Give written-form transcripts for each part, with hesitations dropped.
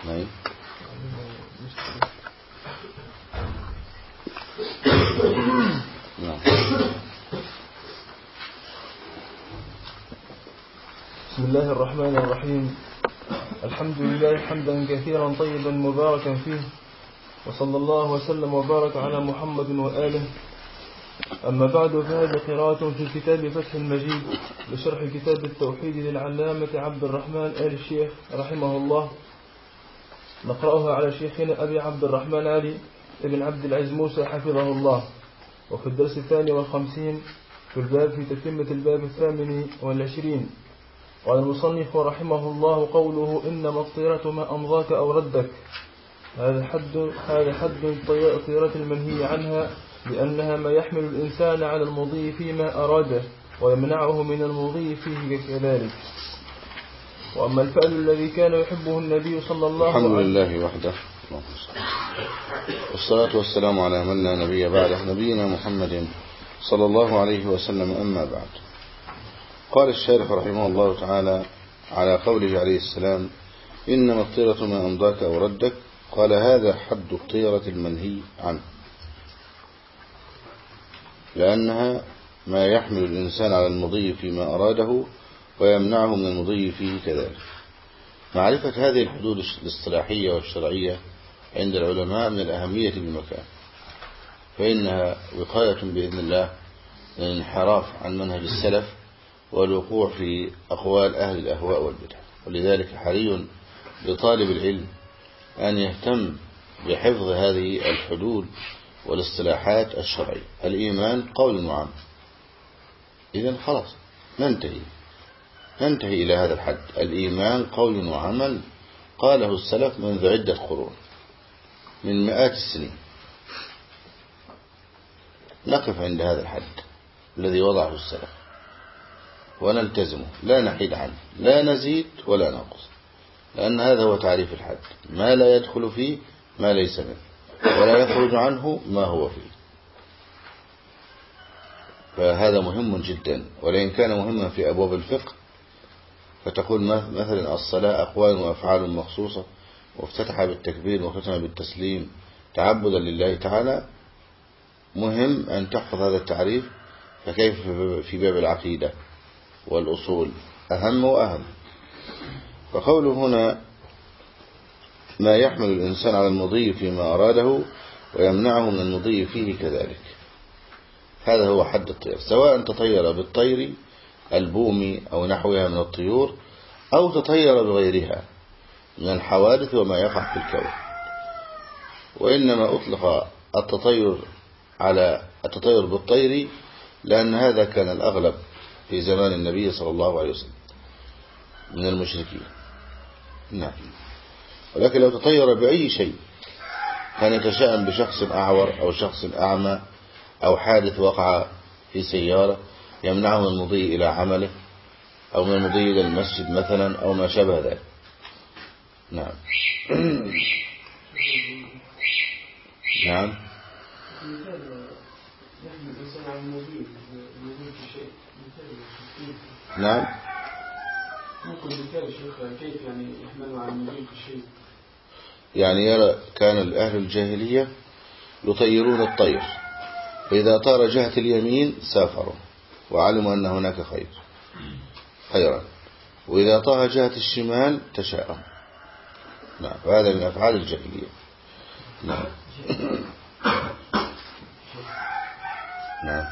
نعم. بسم الله الرحمن الرحيم. الحمد لله حمدا كثيرا طيبا مباركا فيه، وصلى الله وسلم وبارك على محمد وآله. أما بعد، فهذه قراءة في كتاب فتح المجيد لشرح كتاب التوحيد للعلامة عبد الرحمن آل الشيخ رحمه الله. نقرأها على شيخنا أبي عبد الرحمن علي ابن عبد العزيز موسى حفظه الله. وفي الدرس 52 في الباب في تتمة الباب 28. قال المصنف رحمه الله: قوله إنما الطيرة ما أمضاك أو ردك. هذا حد الطيرة المنهي عنها، لأنها ما يحمل الإنسان على المضي فيما أراده ويمنعه من المضي فيه كذلك. وأما الفعل الذي كان يحبه النبي صلى الله عليه وسلم. الحمد لله وحده، والصلاة والسلام على من لا نبي بعده، نبينا محمد صلى الله عليه وسلم. أما بعد، قال الشارح رحمه الله تعالى على قوله عليه السلام: إنما الطيرة ما أمضاك أو ردك. قال: هذا حد الطيرة المنهي عنه، لأنها ما يحمل الإنسان على المضي فيما أراده ويمنعه من المضي فيه كذلك. معرفة هذه الحدود الاصطلاحية والشرعية عند العلماء من الأهمية بمكان، فإنها وقاية بإذن الله من الانحراف عن منهج السلف والوقوع في أقوال أهل الأهواء والبدع. ولذلك حري لطالب العلم أن يهتم بحفظ هذه الحدود والاصطلاحات الشرعية. الإيمان قول وعمل، إذن خلاص ننتهي إلى هذا الحد. الإيمان قول وعمل، قاله السلف منذ عدة قرون، من مئات السنين. نقف عند هذا الحد الذي وضعه السلف ونلتزمه، لا نحيد عنه، لا نزيد ولا ننقص، لأن هذا هو تعريف الحد: ما لا يدخل فيه ما ليس منه، ولا يخرج عنه ما هو فيه. فهذا مهم جدا، ولئن كان مهما في أبواب الفقه، فتقول مثلا الصلاة أقوال وأفعال مخصوصة، وافتتح بالتكبير واختتم بالتسليم تعبدا لله تعالى. مهم أن تحفظ هذا التعريف، فكيف في باب العقيدة والأصول؟ أهم وأهم. فقوله هنا: ما يحمل الإنسان على المضي فيما أراده ويمنعه من المضي فيه كذلك. هذا هو حد الطير، سواء تطير بالطير البومي أو نحوها من الطيور، أو تطير بغيرها من الحوادث وما يقع في الكون. وإنما أطلق التطير على التطير بالطير لأن هذا كان الأغلب في زمان النبي صلى الله عليه وسلم من المشركين. نعم. ولكن لو تطير بأي شيء، كان يتشائم بشخص أعور أو شخص أعمى أو حادث وقع في سيارة يمنعه من المضي إلى عمله أو من المضي إلى المسجد مثلا أو ما شابه ذلك. نعم. نعم. نعم. ممكن بالتالي شيخ كيف يعني يحملوا على المضي في الشيء؟ يعني يرى كان أهل الجاهلية يطيرون الطير، فإذا طار جهة اليمين سافروا وعلموا أن هناك خيرا، وإذا طار جهة الشمال تشاءم. نعم. وهذا من أفعال الجاهلية. نعم. نعم.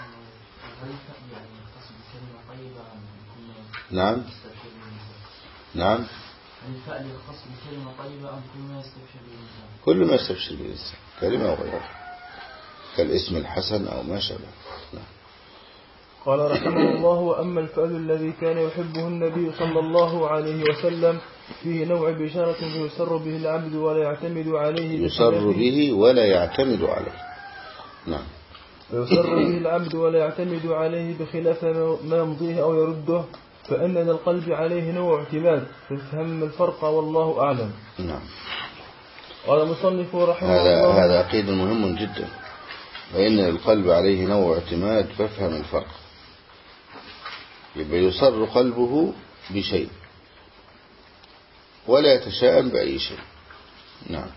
نعم. نعم. الفعل يختص بكلمة طيبة أم كل ما يستبشر به الإنسان؟ كل ما يستبشر به الإنسان، كلمة وغيرها، كالاسم الحسن أو ما شابه. نعم. قال رحمه الله: وأما الفعل الذي كان يحبه النبي صلى الله عليه وسلم فيه نوع بشارة يسر به العبد ولا يعتمد عليه. يسر به ولا يعتمد عليه. نعم. يسر به العبد ولا يعتمد عليه بخلاف ما يمضيه أو يرده، فإن القلب عليه نوع اعتماد، فافهم الفرق والله أعلم. نعم. قال المصنف رحمه الله: هذا عقيد مهم جدا، فإن القلب عليه نوع اعتماد، فافهم الفرق. يبقى يسر قلبه بشيء ولا يتشائم بأي شيء. نعم.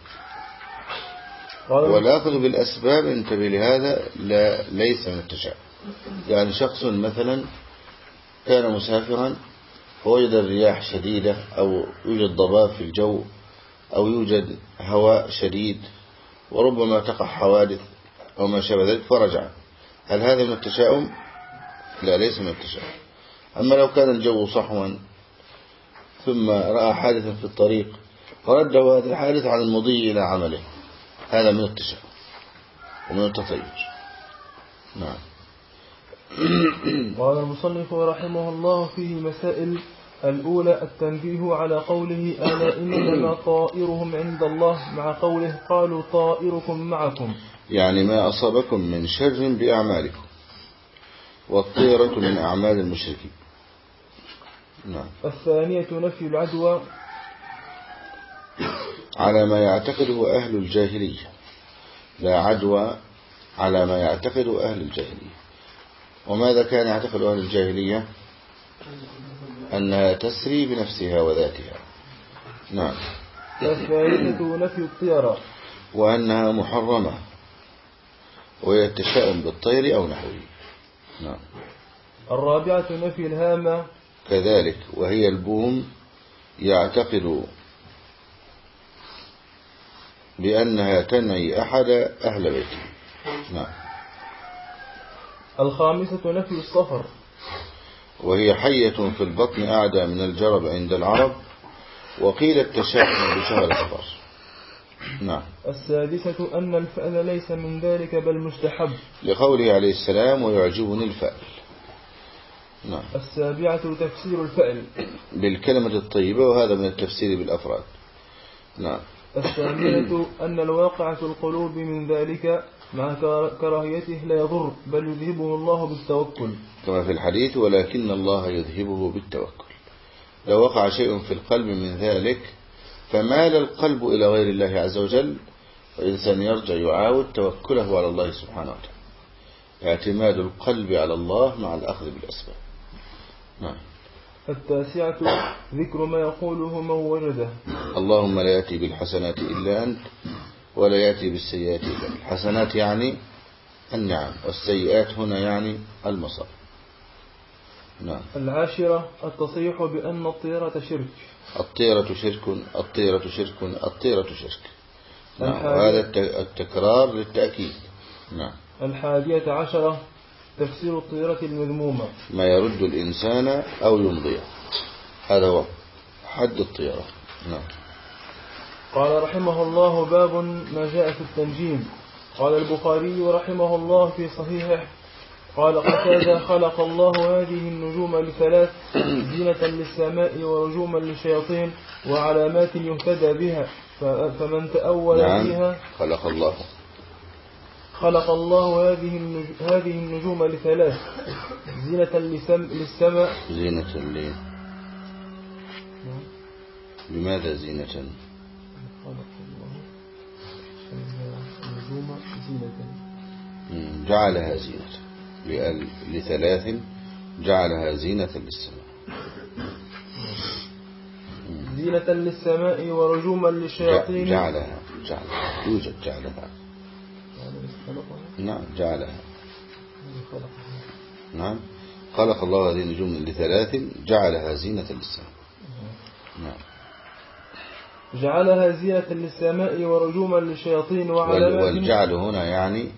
والأخذ بالأسباب، انتبه لهذا، ليس من التشاؤم. يعني شخص مثلا كان مسافرا فوجد الرياح شديدة أو يوجد ضباب في الجو أو يوجد هواء شديد وربما تقع حوادث أو ما شابه ذلك فرجع، هل هذا من التشاؤم؟ لا، ليس من التشاؤم. أما لو كان الجو صحوا ثم رأى حادثا في الطريق فرده هذا الحادث عن المضي إلى عمله، هذا من التشاؤم ومن التطير. نعم. قال المصنف رحمه الله فيه مسائل. الأولى التنبيه على قوله ألا إنما طائرهم عند الله، مع قوله قالوا طائركم معكم، يعني ما أصابكم من شر بأعمالكم، والطيرة من أعمال المشركين. نعم. الثانية نفي العدوى على ما يعتقده أهل الجاهلية، لا عدوى على ما يعتقده أهل الجاهلية. وماذا كان يعتقد أهل الجاهلية؟ أنها تسري بنفسها وذاتها. نعم. الثالثة نفي الطيرة وأنها محرمة، وهي التشاؤم بالطير أو نحوه. نعم. الرابعة نفي الهامة كذلك، وهي البوم، يعتقد بأنها تنعي أحد أهل بيته. نعم. الخامسة نفي الصفر، وهي حية في البطن أعدى من الجرب عند العرب، وقيل التشاؤم بشهر صفر. نعم. السادسة أن الفأل ليس من ذلك بل مستحب، لقوله عليه السلام ويعجبني الفأل. نعم. السابعة تفسير الفأل بالكلمة الطيبة، وهذا من التفسير بالأفراد. نعم. الثامنة أن الواقع في القلوب من ذلك مع كراهيته لا يضر بل يذهبه الله بالتوكل، كما في الحديث ولكن الله يذهبه بالتوكل. لو وقع شيء في القلب من ذلك فمال القلب إلى غير الله عز وجل، فالإنسان يرجع يعاود توكله على الله سبحانه وتعالى، اعتماد القلب على الله مع الأخذ بالأسباب. نعم. التاسعة ذكر ما يقوله من وجده. اللهم لا يأتي بالحسنات إلا أنت ولا يأتي بالسيئات إلا أنت. الحسنات يعني النعم، والسيئات هنا يعني المصائب. نعم. العاشرة التصريح بأن الطيرة شرك. الطيرة شرك، الطيرة شرك، الطيرة شرك. نعم. وهذا التكرار للتأكيد. نعم. 11 تفسير الطيرة المذمومة، ما يرد الإنسان أو يمضيه، هذا هو حد الطيرة. نعم. قال رحمه الله باب ما جاء في التنجيم. قال البخاري رحمه الله في صحيحه قال قتادة خلق الله هذه النجوم لثلاث: زينة للسماء ورجوما للشياطين وعلامات يهتدى بها، فمن تأول فيها. خلق الله هذه النجوم لثلاث: زينة للسماء. زينة لي. لماذا زينة؟ خلق الله النجوم زينة، جعلها زينة لثلاث، جعلها زينة للسماء. زينة للسماء ورجوما للشياطين. جعلها يوجد جعلها. نعم. جعلها. نعم. خلق الله هذه النجوم لثلاث جعلها زينة للسماء. نعم. جعلها زينة للسماء ورجوما للشياطين وعلامات. والجعل هنا يعني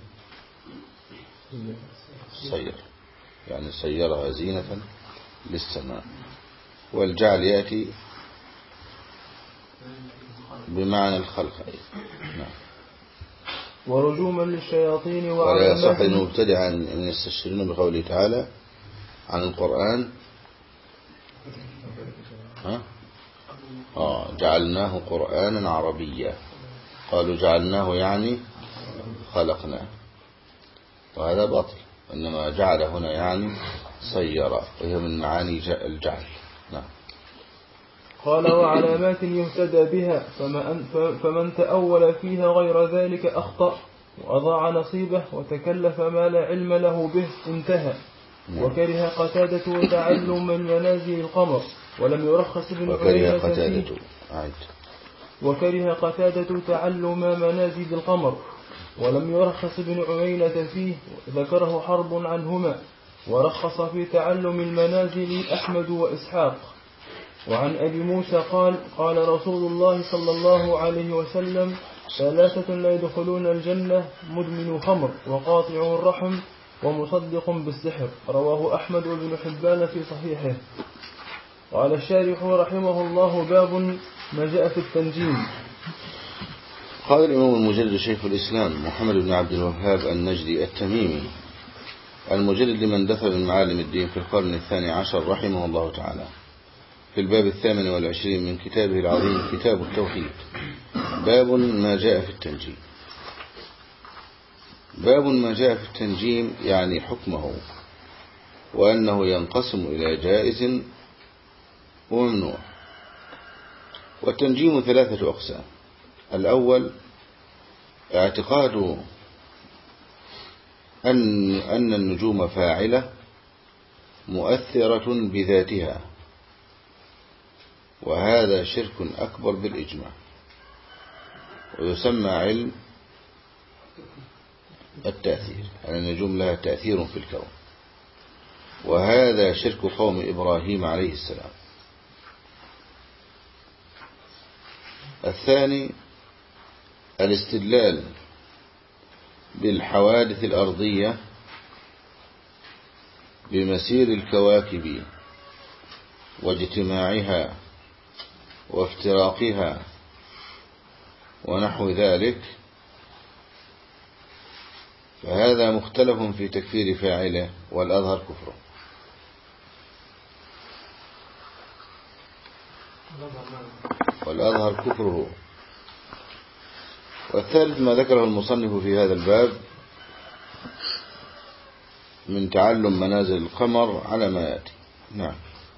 صير، يعني صيرها زينة للسماء. والجعل يأتي بمعنى الخلق. نعم. ورجوما للشياطين ولا يصح المبتدع أن يستشيرون بقوله تعالى عن القرآن جعلناه قرآنا عربيا، قالوا جعلناه يعني خلقناه، وهذا باطل. إنما جعل هنا يعني صير، وهي من معاني الجعل. نعم. قال وعلامات يهتدى بها، فمن تأول فيها غير ذلك أخطأ وأضاع نصيبه وتكلف ما لا علم له به انتهى. وكره قتادة تعلم منازل القمر ولم يرخص ابن عيينة فيه. وكره قتادة تعلم منازل القمر ولم يرخص ابن عيينة فيه، ذكره حرب عنهما، ورخص في تعلم المنازل أحمد وإسحاق. وعن أبي موسى قال: قال رسول الله صلى الله عليه وسلم: ثلاثة لا يدخلون الجنة: مدمن خمر، وقاطع الرحم، ومصدق بالسحر. رواه أحمد بن حبان في صحيحه. قال الشارح رحمه الله: باب ما جاء في التنجيم. قال الإمام المجدد شيخ الإسلام محمد بن عبد الوهاب النجدي التميمي المجدد لمن دخل من معالم الدين في القرن 12 رحمه الله تعالى، في الباب 28 من كتابه العظيم كتاب التوحيد: باب ما جاء في التنجيم. باب ما جاء في التنجيم يعني حكمه، وأنه ينقسم إلى جائز وممنوع. والتنجيم 3 أقسام: الأول اعتقاد أن النجوم فاعلة مؤثرة بذاتها، وهذا شرك أكبر بالإجماع، ويسمى علم التأثير، أن النجوم لها تأثير في الكون، وهذا شرك قوم إبراهيم عليه السلام. الثاني الاستدلال بالحوادث الأرضية بمسير الكواكب واجتماعها وافتراقها ونحو ذلك، فهذا مختلف في تكفير فاعله، والأظهر كفره. والثالث ما ذكره المصنف في هذا الباب من تعلم منازل القمر على ما يأتي. نعم.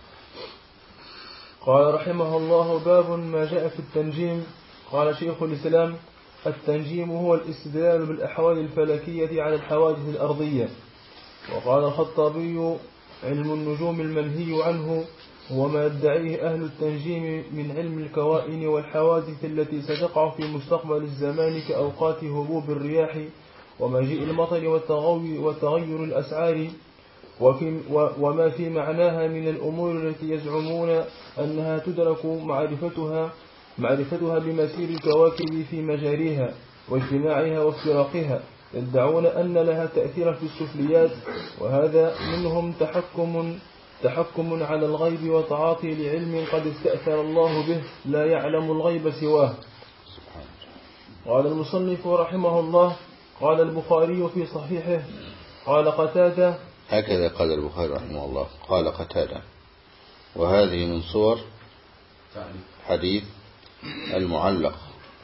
قال رحمه الله: باب ما جاء في التنجيم. قال شيخ الإسلام: التنجيم هو الاستدلال بالأحوال الفلكية على الحوادث الأرضية. وقال الخطابي: علم النجوم المنهي عنه هو ما يدعيه أهل التنجيم من علم الكوائن والحوادث التي ستقع في مستقبل الزمان، كأوقات هبوب الرياح ومجيء المطر وتغير الأسعار، وما في معناها من الأمور التي يزعمون أنها تدرك معرفتها بمسير الكواكب في مجاريها واجتماعها وافتراقها. يدعون أن لها تأثير في السفليات، وهذا منهم تحكم على الغيب وتعاطي لعلم قد استأثر الله به لا يعلم الغيب سواه. قال المصنف رحمه الله: قال البخاري في صحيحه: قال قتادة. هكذا قال البخاري رحمه الله: قال قتادة. وهذه من صور حديث المعلق،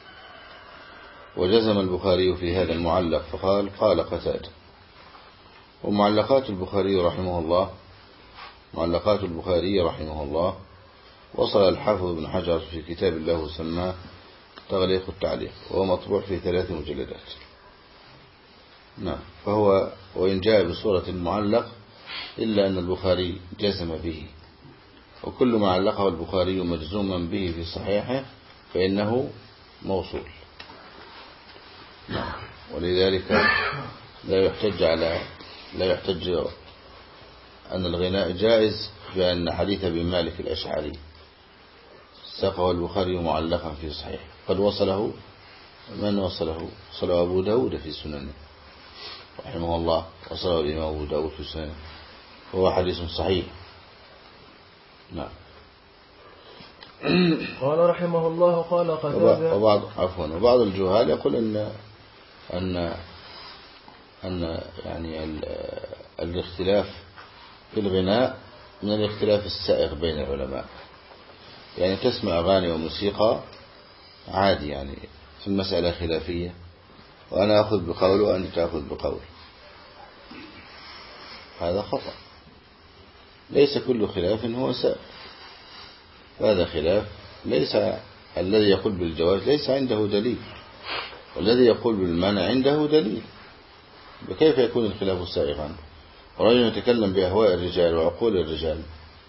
وجزم البخاري في هذا المعلق فقال: قال قتادة. ومعلقات البخاري رحمه الله وصل الحافظ ابن حجر في كتاب الله سماه تغليق التعليق، وهو مطبوع في 3 مجلدات. نعم. فهو وإن جاء بصورة المعلق إلا أن البخاري جزم به، وكل ما علقه البخاري مجزوما به في صحيحه فإنه موصول. نعم. ولذلك لا يحتج أن الغناء جائز بأن حديث ابن مالك الأشعري ساقه البخاري معلقا في صحيح، قد وصله أبو داود في سننه رحمه الله، وصله الإمام أبو داود في سننه، هو حديث صحيح. نعم. قال رحمه الله: قال قتادة. وبعض الجهال يقول أن يعني الاختلاف في الغناء من الاختلاف السائغ بين العلماء، يعني تسمع أغاني وموسيقى عادي، يعني في المسألة خلافية، وأنا أخذ بقول وأنت تأخذ بقول. هذا خطأ، ليس كل خلاف هو سائغ. هذا خلاف ليس الذي يقول بالجواز ليس عنده دليل، والذي يقول بالمنع عنده دليل، فكيف يكون الخلاف سائغا؟ ورجل يتكلم بأهواء الرجال وعقول الرجال،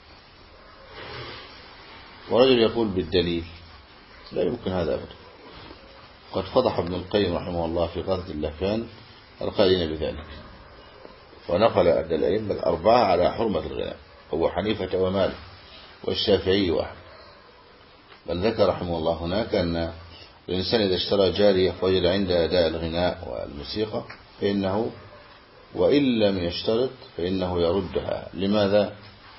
ورجل يقول بالدليل، لا يمكن هذا أبدا. قد فضح ابن القيم رحمه الله في غاثة اللهفان القائلين بذلك، ونقل أدى الأئمة الأربعة على حرمة الغناء، أبو حنيفة ومالك والشافعي وأحمد. بل ذكر رحمه الله هناك أن الإنسان إذا اشترى جارية وجد عندها أداء الغناء والموسيقى فإنه وإن لم يشترط فإنه يردها. لماذا؟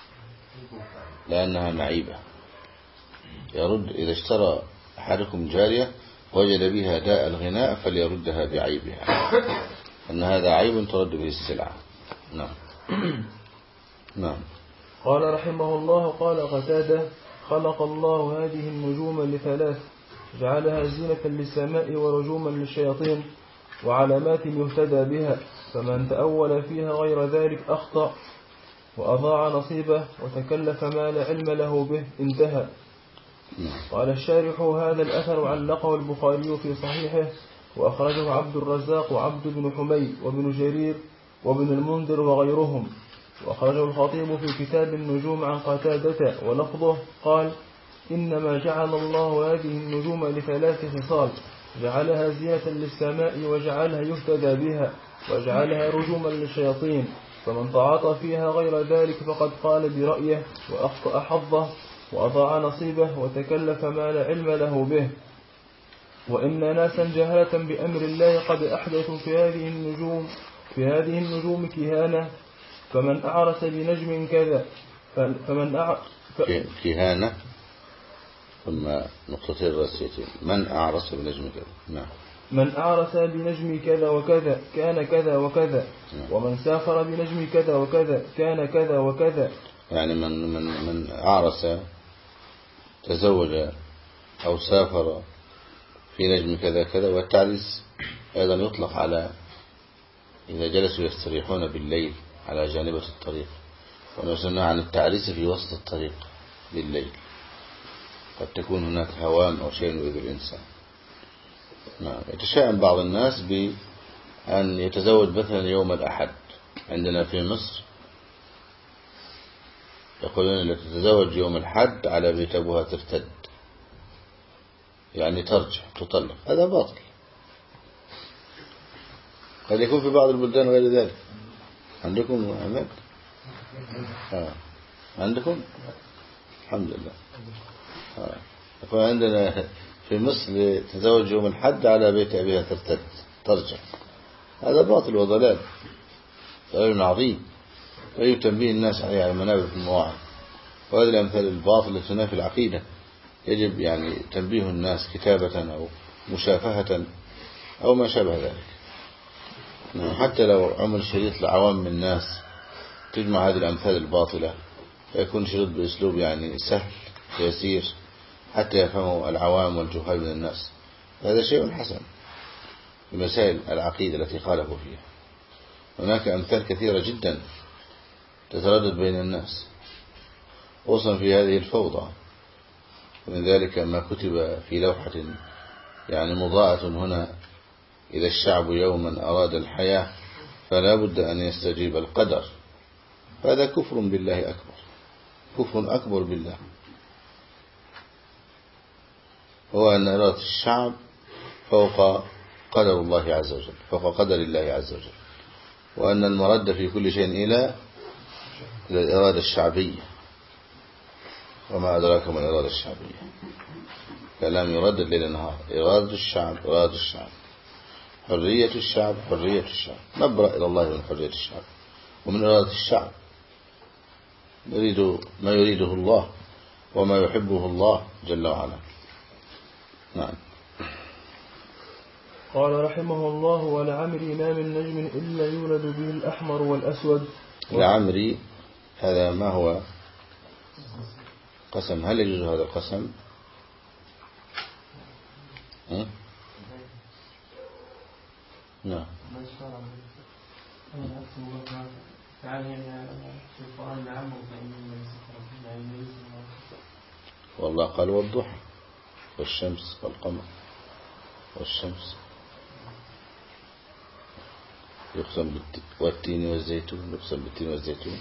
لأنها معيبة. يرد إذا اشترى أحدكم جارية وجد بها أداء الغناء فليردها بعيبها، أن هذا عيب ترد به السلعة. نعم. نعم. قال رحمه الله: قال قتادة: خلق الله هذه النجوم لثلاث، جعلها زينة للسماء ورجوما للشياطين وعلامات يهتدى بها، فمن تأول فيها غير ذلك أخطأ وأضاع نصيبه وتكلف ما لا علم له به، انتهى. قال الشارح: هذا الأثر علقه البخاري في صحيحه، وأخرجه عبد الرزاق وعبد بن حميد وابن جرير وابن المنذر وغيرهم، وأخرجه الخطيب في كتاب النجوم عن قتادة ولفظه قال: إنما جعل الله هذه النجوم لثلاث خصال، جعلها زينة للسماء وجعلها يهتدى بها وجعلها رجوما للشياطين، فمن تعاطى فيها غير ذلك فقد قال برأيه وأخطأ حظه وأضاع نصيبه وتكلف ما لا علم له به. وإن ناسا جهلة بأمر الله قد أحدثوا في هذه النجوم كهانة، فمن أعرس بنجم كذا كهانة ثم نقطتين رأسيتين، من أعرس بنجم كذا. نعم. من أعرس بنجم كذا وكذا كان كذا وكذا. نعم. ومن سافر بنجم كذا وكذا كان كذا وكذا. يعني من أعرس تزوج أو سافر في نجم كذا كذا. والتعريس أيضا يطلق على إذا جلسوا يستريحون بالليل على جانبة الطريق، ونسمع عن التعريس في وسط الطريق بالليل، قد تكون هناك هوام أو شيء يؤذي الإنسان. نعم. يتشائم بعض الناس بأن يتزوج مثلا يوم الأحد. عندنا في مصر يقولون اللي تتزوج يوم الحد على بيت أبوها ترتد، يعني ترجع تطلق. هذا باطل. قد يكون في بعض البلدان غير ذلك. عندكم عمد؟ عندكم؟ الحمد لله. يكون عندنا في مصر تزوج يوم الحد على بيت أبيها ترتد ترجع. هذا باطل وضلال، ضلال عظيم لا تنبيه الناس عليه على منابر في المواعظ. وهذه الأمثال الباطلة تنافي العقيدة، يجب يعني تنبيه الناس كتابة أو مشافهة أو ما شابه ذلك. حتى لو عمل شريط لعوام الناس تجمع هذه الأمثال الباطلة، فيكون شريط بأسلوب يعني سهل يسير حتى يفهمه العوام والجهال من الناس. هذا شيء حسن في مسائل العقيدة التي خالفوا فيها. هناك أمثال كثيرة جدا تتردد بين الناس خصوصا في هذه الفوضى. ومن ذلك ما كتب في لوحة يعني مضاءة هنا: إذا الشعب يوما أراد الحياة فلا بد أن يستجيب القدر. هذا كفر بالله أكبر، كفر أكبر بالله، هو أن إرادة الشعب فوق قدر الله عز وجل، فوق قدر الله عز وجل، وأن المرد في كل شيء إلى الإرادة الشعبية. وما أدراك ما الإرادة الشعبية؟ كلام يردد ليل نهار: إرادة الشعب، إرادة الشعب، حرية الشعب، حرية الشعب. نبرأ إلى الله من حرية الشعب ومن إرادة الشعب. نريد ما يريده الله وما يحبه الله جل وعلا. نعم. قال رحمه الله: ولعمري ما من نجم إلا يولد به الأحمر والأسود. لعمري هذا ما هو قسم؟ هل يجوز هذا القسم؟ نعم. والله قال والضحى والشمس والقمر والشمس. يقسم والتين والزيتون، يقسم بالتين والزيتون.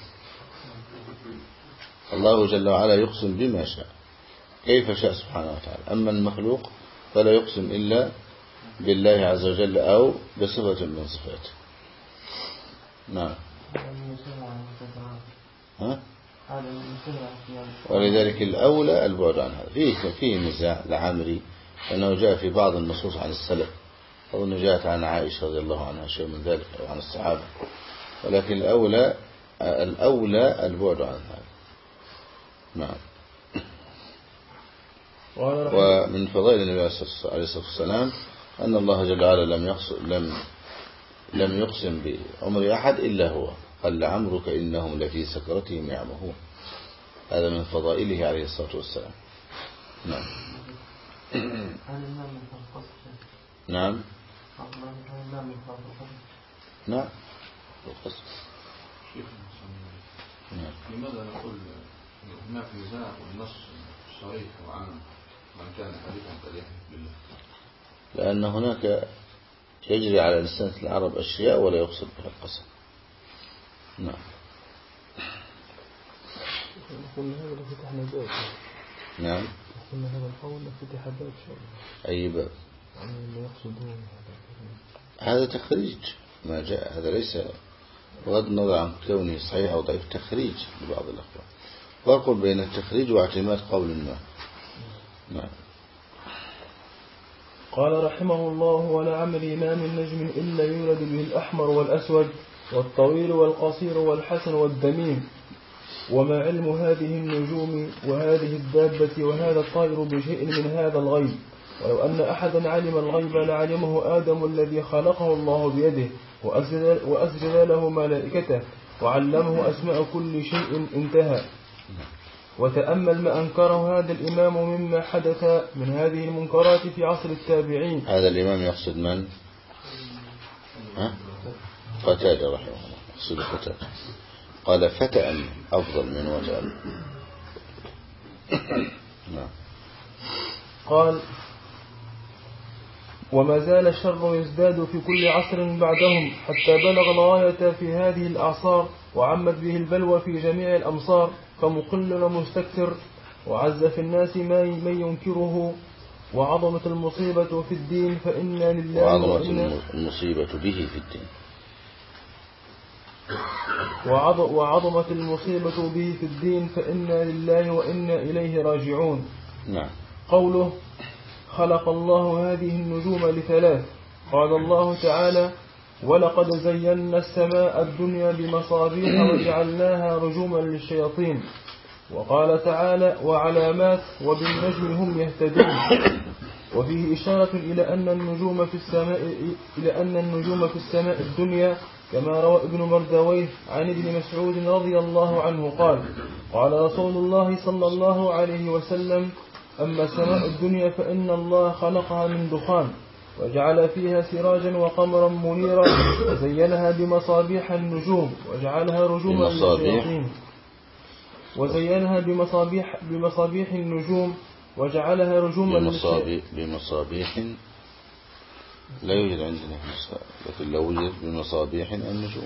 الله جل وعلا يقسم بما شاء كيف شاء سبحانه وتعالى. أما المخلوق فلا يقسم إلا بالله عز وجل أو بصفة من صفاته. نعم. ولذلك الأولى البعد عن هذا. فيه نزاع لعمري أنه جاء في بعض النصوص عن السلف، أو أنه جاءت عن عائشة رضي الله عنها شيء من ذلك، أو عن الصحابة، ولكن الأولى البعد عن هذا. نعم. ومن فضائل النبي عليه الصلاة والسلام أن الله جل وعلا لم يقسم بعمر أحد إلا هو، قال لعمرك إنهم لفي سكرتهم يعمهون. هذا من فضائله عليه الصلاة والسلام. نعم. نعم. نعم. القسم. لماذا نقول هناك نزاع والنص صريح وعام من كان حديثا فليحلف بالله؟ لأن هناك يجري على لسان العرب أشياء ولا يقصد بها القسم. نعم. قلنا هذا فتحنا باب. نعم. قلنا هذا القول فتح باب شاء الله. أي باب؟ يعني اللي يقصدون هذا تخريج ما جاء، هذا ليس بغض النظر عن كونه صحيح أو ضعيف، تخريج لبعض الأخبار. فرق بين التخريج واعتماد قول ما. نعم. قال رحمه الله: ولعمري ما من نجم إلا يولد به الأحمر والأسود والطويل والقصير والحسن والدميم، وما علم هذه النجوم وهذه الدابة وهذا الطائر بشيء من هذا الغيب، ولو أن أحدا علم الغيب لعلمه آدم الذي خلقه الله بيده وأسجد له ملائكته وعلمه أسماء كل شيء. انتهى. وتأمل ما أنكره هذا الإمام مما حدث من هذه المنكرات في عصر التابعين. هذا الإمام يقصد من؟ قتادة رحمه الله، يقصد قتادة. قال فتأمل أفضل من وتأمل. نعم. قال: وما زال الشر يزداد في كل عصر بعدهم حتى بلغ الغاية في هذه الأعصار، وعمت به البلوى في جميع الأمصار، فمقل ومستكثر، وعز في الناس من ينكره، وعظمت المصيبة في الدين فإنا لله وعظمت المصيبة به في الدين وعظمت المصيبة به في الدين فإنا لله وإنا إليه راجعون. نعم. قوله: خلق الله هذه النجوم لثلاث. قال الله تعالى: ولقد زينا السماء الدنيا بمصابيح وجعلناها رجوما للشياطين. وقال تعالى: وعلامات وبالنجم هم يهتدون. وفيه إشارة إلى أن النجوم في السماء الدنيا، كما روى ابن مردويه عن ابن مسعود رضي الله عنه قال: قال رسول الله صلى الله عليه وسلم: أما سماء الدنيا فإن الله خلقها من دخان، وجعل فيها سراجا وقمرا منيرا، وزينها بمصابيح النجوم وجعلها رجوما للشياطين. وزينها بمصابيح النجوم وجعلها رجوما للشياطين. بمصابيح لا يوجد عندنا لكن لو وجد بمصابيح النجوم.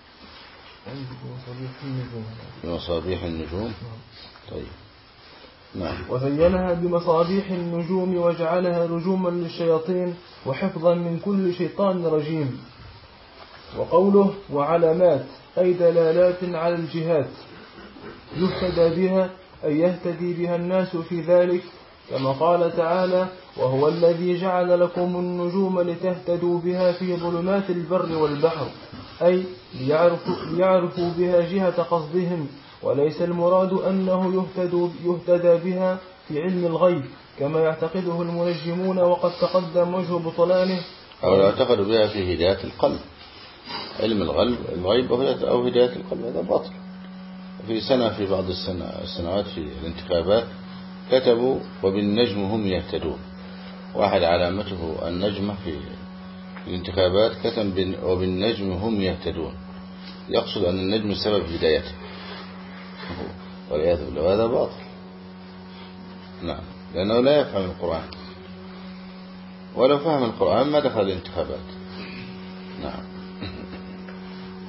بمصابيح النجوم. طيب. نعم. وزينها بمصابيح النجوم وجعلها رجوما للشياطين وحفظا من كل شيطان رجيم. وقوله: وعلامات أي دلالات على الجهات يهتدى بها، أي يهتدي بها الناس في ذلك، كما قال تعالى: وهو الذي جعل لكم النجوم لتهتدوا بها في ظلمات البر والبحر، أي ليعرفوا بها جهة قصدهم، وليس المراد أنه يهتدى بها في علم الغيب كما يعتقده المنجمون، وقد تقدم وجه بطلانه. أو يعتقد بها في هداية القلب، علم الغيب أو هداية القلب، هذا باطل. في بعض السنوات في الانتخابات كتبوا: وبالنجم هم يهتدون. واحد علامته النجمة في الانتخابات كتب: وبالنجم هم يهتدون، يقصد أن النجم سبب هدايته، والعياذ بالله، هذا باطل. نعم. لأنه لا يفهم القرآن، ولو فهم القرآن ما دخل الانتخابات. نعم.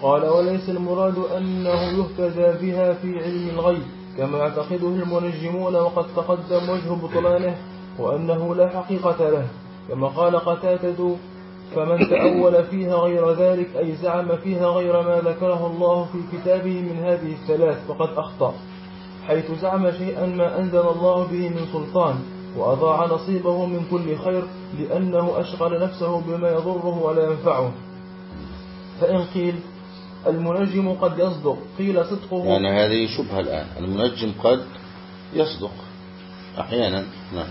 قال وليس المراد أنه يهتدى بها في علم الغيب كما يعتقده المنجمون، وقد تقدم وجه بطلانه وأنه لا حقيقة له، كما قال قتادة فمن تأول فيها غير ذلك أي زعم فيها غير ما ذكره الله في كتابه من هذه الثلاث فقد أخطأ، حيث زعم شيئا ما أنزل الله به من سلطان وأضاع نصيبه من كل خير لأنه أشغل نفسه بما يضره ولا ينفعه. فإن قيل المنجم قد يصدق قيل صدقه، يعني هذه شبهة الآن، المنجم قد يصدق أحيانا. نعم.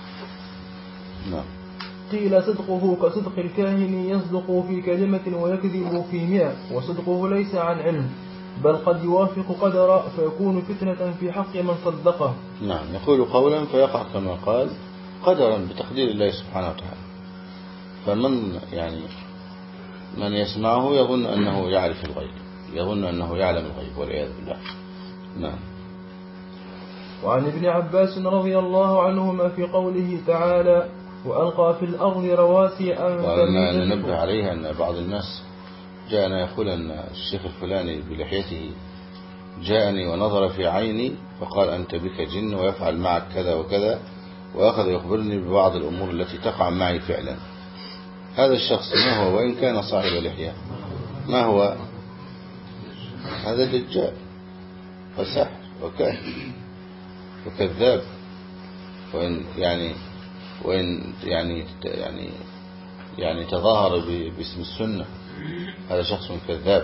قيل صدقه كصدق الكاهن يصدق في كلمة ويكذب في 100، وصدقه ليس عن علم بل قد يوافق قدر فيكون فتنة في حق من صدقه. نعم، يقول قولا فيقع كما قال قدرا بتقدير الله سبحانه وتعالى. فمن من يسمعه يظن أنه يعرف الغيب، يظن أنه يعلم الغيب والعياذ بالله. نعم. وعن ابن عباس رضي الله عنهما في قوله تعالى وألقى في الأرض رواسي أن وأنا ننبه عليها أن بعض الناس جاءنا يقول أن الشيخ الفلاني بلحيته جاءني ونظر في عيني فقال أنت بك جن ويفعل معك كذا وكذا، وأخذ يخبرني ببعض الأمور التي تقع معي فعلا. هذا الشخص ما هو وإن كان صاحب لحية؟ ما هو؟ هذا دجال وساحر وكاهن وكذاب، وإن تظاهر باسم السنة، هذا شخص كذاب.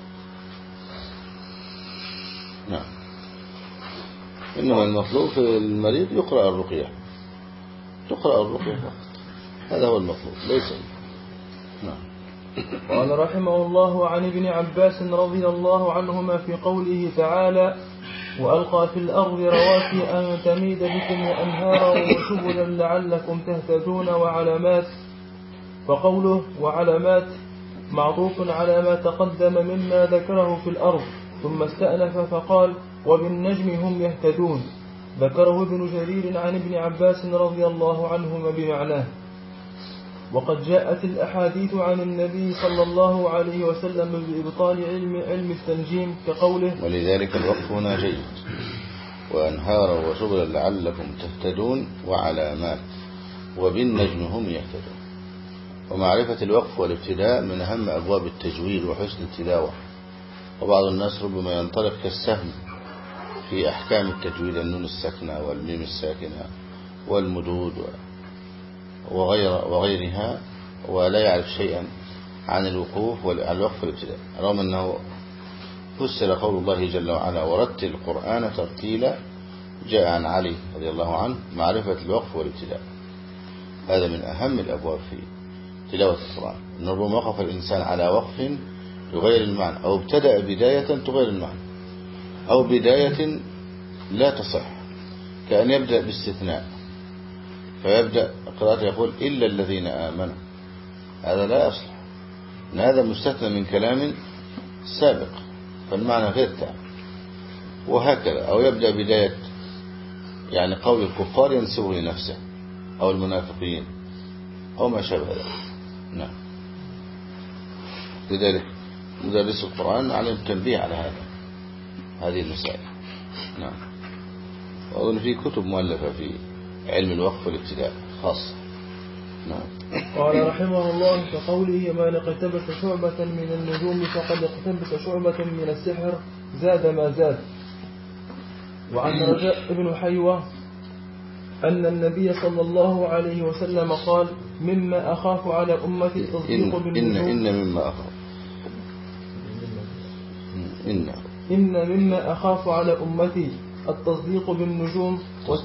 نعم. إنما المطلوب في المريض يقرأ الرقية فقط، هذا هو المطلوب ليس. نعم. قال رحمه الله عن ابن عباس رضي الله عنهما في قوله تعالى وألقى في الأرض رواسي أن تميد بكم وأنهارا وسبلا لعلكم تهتدون وعلامات، فقوله وعلامات معطوف على ما تقدم مما ذكره في الأرض، ثم استأنف فقال وبالنجم هم يهتدون، ذكره ابن جرير عن ابن عباس رضي الله عنهما بمعناه. وقد جاءت الأحاديث عن النبي صلى الله عليه وسلم بإبطال علم التنجيم كقوله ولذلك الوقف هنا جيد، وأنهارا وسبلا لعلكم تهتدون وعلامات وبالنجم هم يهتدون. ومعرفة الوقف والابتداء من أهم أبواب التجويد وحسن التلاوة، وبعض الناس ربما ينطلق كالسهم في أحكام التجويد، النون الساكنة والميم الساكنة والمدود وغيرها، ولا يعرف شيئا عن الوقوف والابتداء، رغم أنه فسر قول الله جل وعلا ورتل القرآن ترتيلا، جاء عن علي رضي الله عنه معرفة الوقف والابتداء. هذا من أهم الأبواب في تلاوة القرآن، أن ربما وقف الإنسان على وقف يغير المعنى، أو ابتدأ بداية تغير المعنى، أو بداية لا تصح، كأن يبدأ باستثناء فيبدأ قراءته يقول إلا الذين آمنوا، هذا لا يصلح، إن هذا مستثنى من كلام سابق فالمعنى غير تام. وهكذا، أو يبدأ بداية قول الكفار ينسبه لنفسه أو المنافقين أو ما شابه ذلك. نعم. لذلك مدرس القرآن عليه التنبيه على هذه المسائل. نعم. وأظن في كتب مؤلفة في علم الوقف والابتداء خاصة. نعم. قال رحمه الله كقوله من اقتبس شعبة من النجوم فقد اقتبس شعبة من السحر زاد ما زاد. وعن رجاء ابن حيوة أن النبي صلى الله عليه وسلم قال مما أخاف على أمتي التصديق بالنجوم إن مما أخاف على أمتي التصديق بالنجوم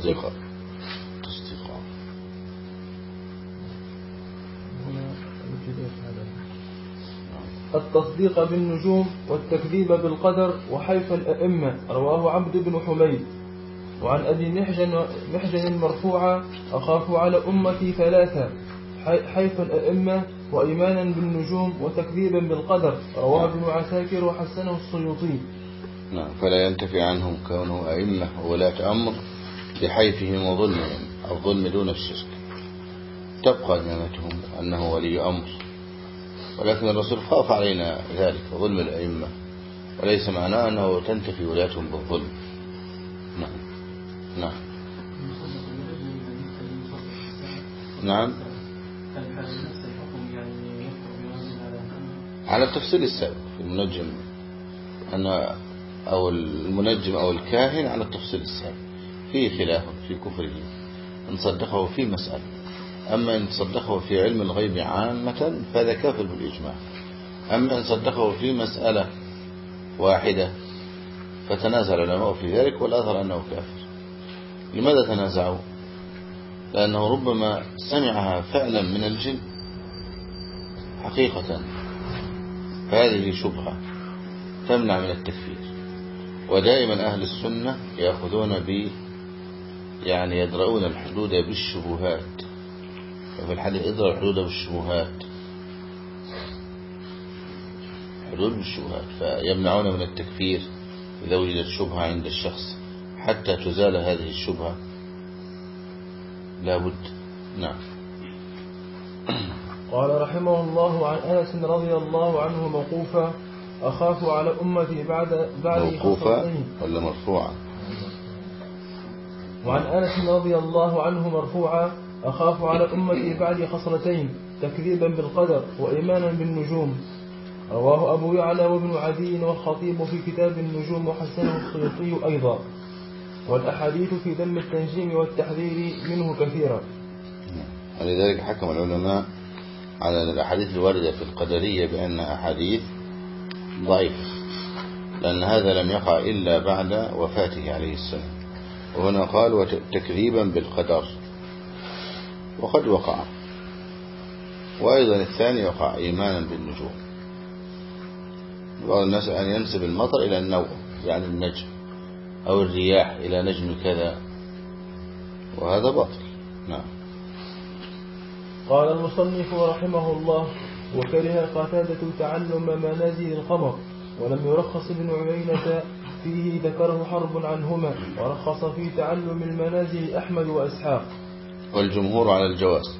التصديق بالنجوم والتكذيب بالقدر وحيف الأئمة، رواه عبد بن حميد. وعن أبي محجن مرفوعا أخاف على أمتي ثلاثة حيف الأئمة وإيمانا بالنجوم وتكذيبا بالقدر، رواه ابن عساكر وحسنه السيوطي. نعم. فلا ينتفي عنهم كونه أئمة وولاة أمر بحيفهم وظلمهم، الظلم دون الشرك، تبقى إمامتهم أنه ولي أمر ولكن الرسول خاف علينا ذلك ظلم الأئمة، وليس معناه أنه تنتفي ولايتهم بالظلم. نعم نعم نعم. على التفصيل السابق في المنجم أو المنجم أو الكاهن، على التفصيل السابق فيه خلاف في كفره إن صدقه في مسألة. أما إن صدقه في علم الغيب عامة فهذا كافر بالإجماع. أما إن صدقه في مسألة واحدة فتنازع العلماء في ذلك، والأظهر أنه كافر. لماذا تنازعوا؟ لأنه ربما سمعها فعلا من الجن حقيقة، فهذه شبهة تمنع من التكفير. ودائما أهل السنة يأخذون يعني يدرؤون الحدود بالشبهات، وفي الحديث ادرأ الحدود بالشبهات، حدود بالشبهات، فيمنعون من التكفير إذا وجدت شبهة عند الشخص حتى تزال هذه الشبهة لا بد. نعم. قال رحمه الله عن أنس رضي الله عنه موقوفا: أخاف على أمتي بعد موقوفا ولا مرفوعا؟ وعن أنس رضي الله عنه مرفوعا: أخاف على أمتي بعد خصلتين: تكذيبا بالقدر وإيمانا بالنجوم. رواه أبو يعلى وابن عدي والخطيب في كتاب النجوم، وحسنه السيوطي أيضا. والأحاديث في ذم التنجيم والتحذير منه كثيرا. ولذلك حكم العلماء على الأحاديث الواردة في القدرية بأنها أحاديث ضعيفة، لأن هذا لم يقع إلا بعد وفاته عليه السلام. وهنا قال تكذيبا بالقدر، وقد وقع. وأيضا الثاني وقع إيمانا بالنجوم. بعض الناس أن ينسب المطر إلى النوع، يعني النجم، أو الرياح إلى نجم كذا، وهذا باطل. نعم. قال المصنف رحمه الله: وكره قتادة تعلم منازل القمر، ولم يرخص ابن عيينة فيه، ذكره حرب عنهما، ورخص في تعلم المنازل أحمد وإسحاق. والجمهور على الجواز،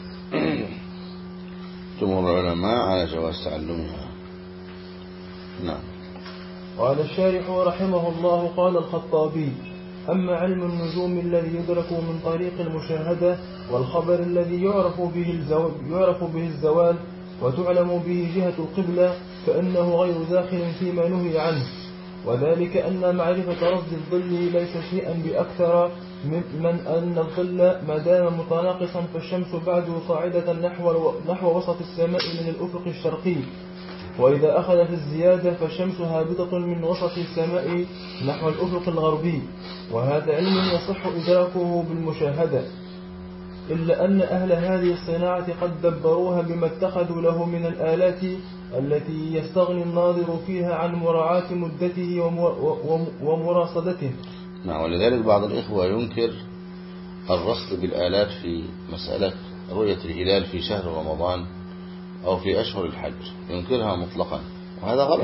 جمهور العلماء على جواز تعلمها. نعم. قال الشارح رحمه الله: قال الخطابي: أما علم النجوم الذي يدرك من طريق المشاهدة، والخبر الذي يعرف به الزوال وتعلم به جهة القبلة، فإنه غير داخل فيما نهي عنه، وذلك أن معرفة رصد الظل ليس شيئا بأكثر من أن الظل ما دام متناقصا فالشمس بعد صاعدة نحو وسط السماء من الأفق الشرقي، وإذا أخذ في الزيادة فالشمس هابطة من وسط السماء نحو الأفق الغربي، وهذا علم يصح إدراكه بالمشاهدة، إلا أن أهل هذه الصناعة قد دبروها بما اتخذوا له من الآلات التي يستغني الناظر فيها عن مراعاة مدته ومراصدته. نعم. ولذلك بعض الإخوة ينكر الرصد بالآلات في مسألة رؤية الهلال في شهر رمضان أو في أشهر الحج، ينكرها مطلقا، وهذا غلط.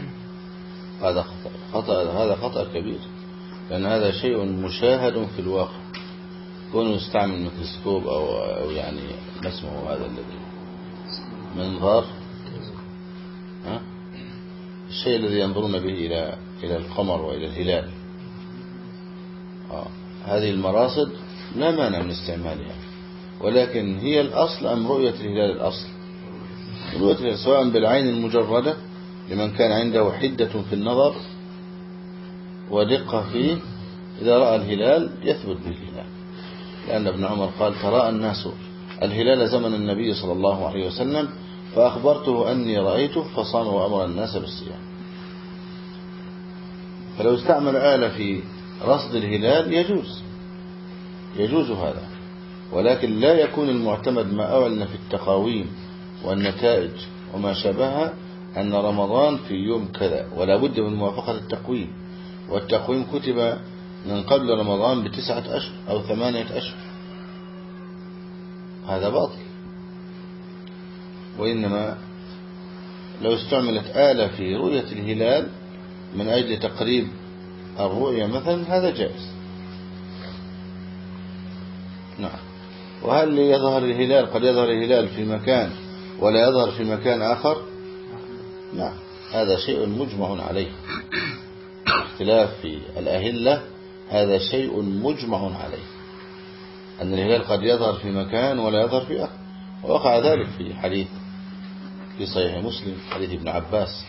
هذا خطأ كبير، لأن هذا شيء مشاهد في الواقع. كونه يستعمل ميكروسكوب أو يعني ما اسمه هذا الذي منظار، الشيء الذي ينظرون به إلى القمر وإلى الهلال، هذه المراصد لا مانع من استعمالها، ولكن هي الأصل أم رؤية الهلال الأصل؟ رؤية الهلال سواء بالعين المجردة لمن كان عنده حدة في النظر ودقة فيه، إذا رأى الهلال يثبت بالهلال، لأن ابن عمر قال: تراءى الناس الهلال زمن النبي صلى الله عليه وسلم فأخبرته أني رأيته فصام وأمر الناس بالصيام. فلو استعمل آلة في رصد الهلال يجوز هذا، ولكن لا يكون المعتمد ما أعلن في التقاويم والنتائج وما شابهها أن رمضان في يوم كذا، ولا بد من موافقة التقويم، والتقويم كتب من قبل رمضان ب9 أشهر أو 8 أشهر، هذا باطل. وإنما لو استعملت آلة في رؤية الهلال من أجل تقريب الرؤية مثلا، هذا جائز. نعم. وهل يظهر الهلال؟ قد يظهر الهلال في مكان ولا يظهر في مكان آخر، نعم هذا شيء مجمع عليه. اختلاف في الأهلة هذا شيء مجمع عليه، أن الهلال قد يظهر في مكان ولا يظهر في آخر. ووقع ذلك في حديث في صحيح مسلم حديث ابن عباس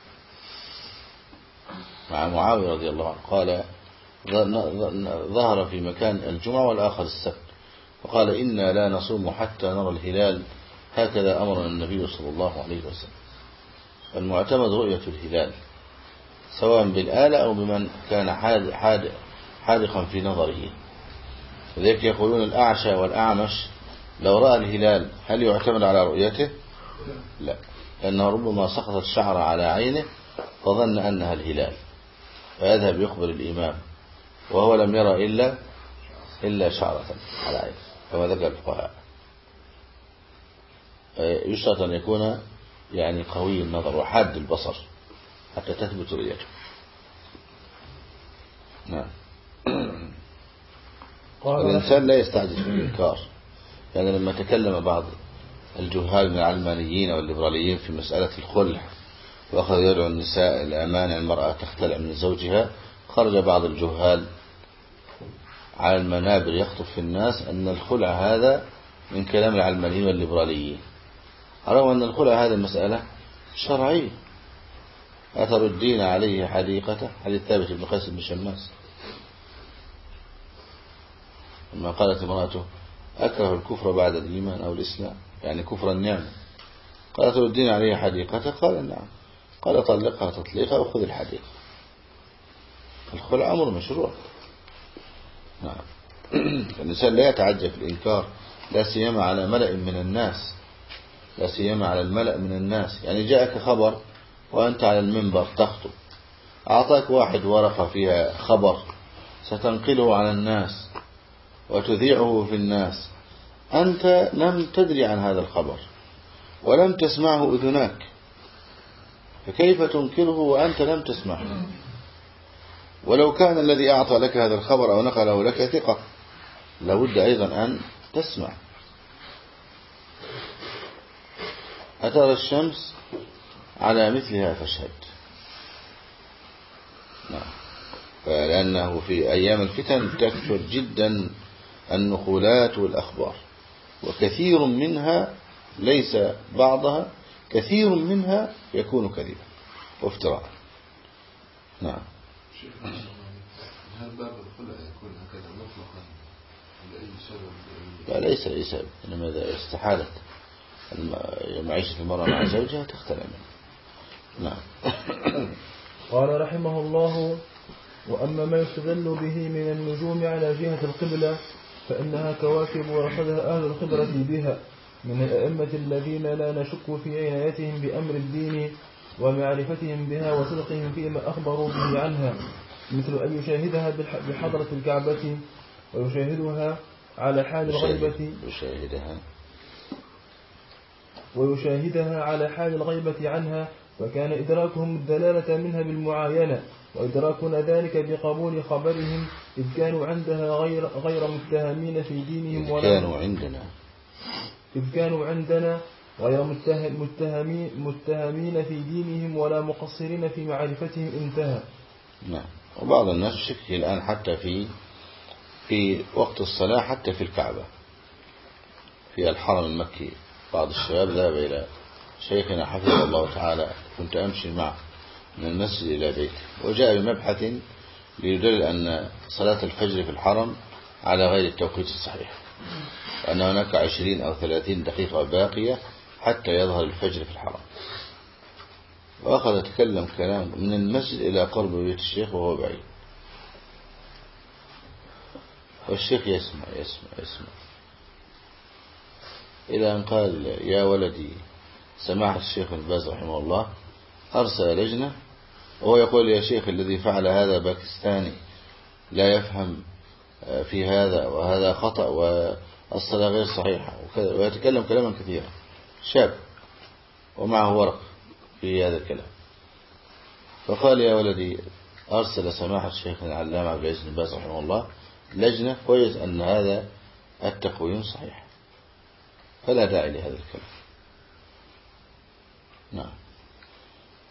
مع معاوية رضي الله عنه قال ظهر في مكان الجمعة والآخر السبت، فقال إنا لا نصوم حتى نرى الهلال، هكذا أمرنا النبي صلى الله عليه وسلم. فالمعتمد رؤية الهلال سواء بالآلة أو بمن كان حادقا في نظره. لذلك يقولون الأعشى والأعمش لو رأى الهلال هل يعتمد على رؤيته؟ لا، لأنه ربما سقطت شعر على عينه فظن أنها الهلال، فيذهب يخبر الإمام وهو لم يرى إلا شعرة على عينه، كما ذكر الفقهاء. يشترط أن يكون يعني قوي النظر وحاد البصر حتى تثبت رؤيته. نعم. الإنسان لا يستعجل في الإنكار، يعني لما تكلم بعض الجهال من العلمانيين والليبراليين في مسألة الخلع وأخذ يدعو النساء إلى مانع المرأة تختلع من زوجها، خرج بعض الجهال على المنابر يخطب في الناس أن الخلع هذا من كلام العلمانيين والليبراليين، رغم أن الخلع هذه مسألة شرعية. أتردين عليه حديقته، حديث ثابت بن قيس بن شماس لما قالت امرأته أكره الكفر بعد الإيمان أو الإسلام، يعني كفر النعمة، قالت تردين عليه حديقته، قال نعم، قال طلقها تطليقها وخذ الحديقة. الخلع أمر مشروع. نعم. الإنسان لا يتعجب في الإنكار، لا سيما على ملأ من الناس، لا سيما على الملأ من الناس. يعني جاءك خبر وأنت على المنبر تخطب، أعطاك واحد ورقة فيها خبر ستنقله على الناس وتذيعه في الناس، أنت لم تدري عن هذا الخبر ولم تسمعه أذناك، فكيف تنكره وأنت لم تسمعه؟ ولو كان الذي أعطى لك هذا الخبر أو نقله لك ثقة لابد أيضا أن تسمع. أترى الشمس على مثلها فاشهد. نعم. لأنه في أيام الفتن تكثر جدا النقولات والأخبار، وكثير منها ليس بعضها، كثير منها يكون كذبا وافتراء. نعم. هل باب الخلع يكون هكذا مطلقا لأي سبب؟ لا، ليس لأي سبب، إنما إذا استحالت معيشة المرأة مع زوجها تختلع منه. نعم. قال رحمه الله: وأما ما يستدل به من النجوم على جهة القبلة فإنها كواكب ورصدها أهل الخبرة بها من الأئمة الذين لا نشك في عنايتهم بأمر الدين ومعرفتهم بها وصدقهم فيما أخبروا به عنها، مثل أن يشاهدها بحضرة الكعبة ويشاهدها على حال الغيبة عنها، فكان إدراكهم الدلالة منها بالمعاينة، وإدراكنا ذلك بقبول خبرهم إذ كانوا عندها غير متهمين في دينهم غير متهمين في دينهم ولا مقصرين في معرفتهم. انتهى. نعم. وبعض الناس شكل الآن حتى في وقت الصلاة حتى في الكعبة في الحرم المكي، بعض الشباب ذهب إلى شيخنا حفظه الله تعالى، كنت أمشي معه من المسجد إلى بيته، وجاء بمبحث ليدل أن صلاة الفجر في الحرم على غير التوقيت الصحيح، وأن هناك 20 أو 30 دقيقة باقية حتى يظهر الفجر في الحرم. وأخذ يتكلم كلام من المسجد إلى قرب بيت الشيخ وهو بعيد، والشيخ يسمع إلى أن قال: يا ولدي، سماحة الشيخ ابن باز رحمه الله أرسل لجنة، وهو يقول: يا شيخ، الذي فعل هذا باكستاني لا يفهم في هذا، وهذا خطأ، والصلاة غير صحيحة، ويتكلم كلاما كثيرا، شاب ومعه ورق في هذا الكلام. فقال: يا ولدي، أرسل سماحة الشيخ العلامة عبد العزيز بن باز رحمه الله لجنة، كويس أن هذا التقويم صحيح، فلا داعي لهذا الكلام. نعم.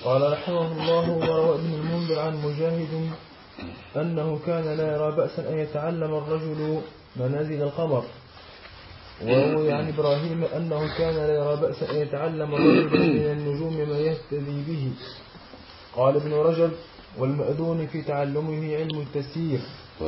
قال رحمه الله: وروى ابن المنذر عن مجاهد أنه كان لا يرى بأسا أن يتعلم الرجل منازل القمر. وروي عن إبراهيم أنه كان لا يرى بأسا أن يتعلم الرجل من النجوم ما يهتدي به. قال ابن رجب: والمأذون في تعلمه علم التسيير.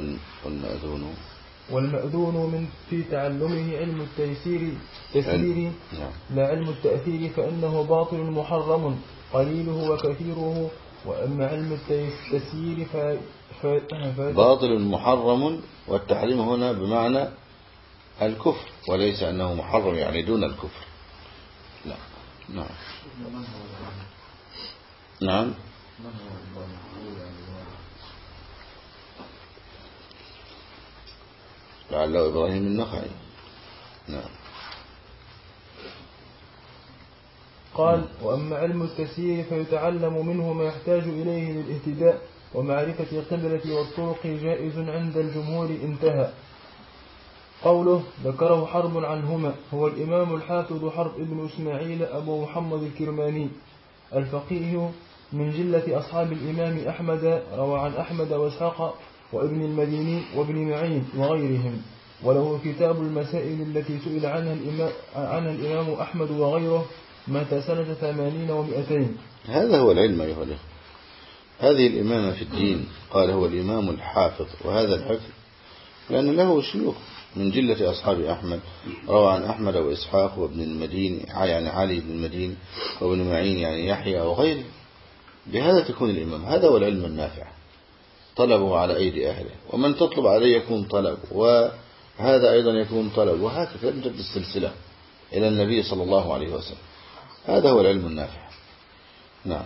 والمأذون في تعلمه علم التيسير لا علم التأثير، فإنه باطل محرم قليله وكثيره. وأما علم التسيير باطل محرم، والتحريم هنا بمعنى الكفر، وليس أنه محرم يعني دون الكفر. لا. نعم. لعله إبراهيم النخعي. نعم. قال: وأما علم التسيير فيتعلم منه ما يحتاج إليه للاهتداء ومعرفة القبلة والطرق جائز عند الجمهور. انتهى. قوله: ذكره حرب عنهما هو الإمام الحافظ حرب ابن إسماعيل أبو محمد الكرماني الفقيه من جلة أصحاب الإمام أحمد، روى عن أحمد وإسحاق وابن المديني وابن معين وغيرهم، وله كتاب المسائل التي سئل عنها الإمام أحمد وغيره، مات سنة 80 و200. هذا هو العلم أيها الأخوة، هذه الإمامة في الدين. قال هو الإمام الحافظ، وهذا الحفظ لأن له شيوخ من جلة أصحاب أحمد، روى عن أحمد وإسحاق وابن المديني يعني علي بن المديني وابن معين يعني يحيى وغيره. بهذا تكون الإمام. هذا هو العلم النافع، طلبه على أيدي أهله، ومن تطلب عليه يكون طلب، وهذا أيضا يكون طلب، وهكذا تمتد السلسلة إلى النبي صلى الله عليه وسلم. هذا هو العلم النافع. نعم.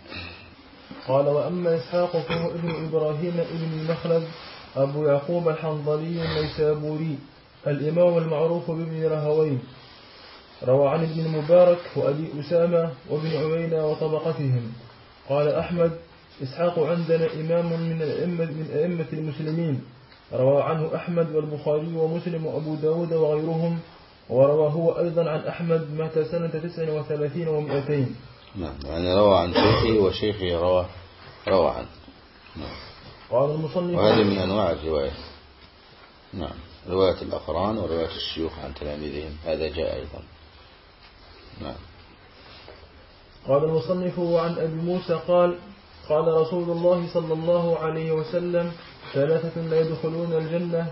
قال: وأما إسحاق فهو ابن إبراهيم ابن المخلد أبو يعقوب الحنظلي النيسابوري الإمام المعروف بابن رهوين، روى عن ابن المبارك وأبي أسامة وابن عوينة وطبقتهم. قال أحمد: إسحاق عندنا إمام من أئمة المسلمين، روى عنه أحمد والبخاري ومسلم وأبو داود وغيرهم، وروى هو أيضا عن أحمد، مات سنة 39 و200. نعم، يعني روى عن شيخه وشيخه روى عنه. نعم. قال المصنف: وهذه من أنواع الرواية. نعم، رواية الأقران ورواية الشيوخ عن تلاميذهم، هذا جاء أيضا. نعم. قال المصنف: وعن أبي موسى قال: قال رسول الله صلى الله عليه وسلم: ثلاثة لا يدخلون الجنة: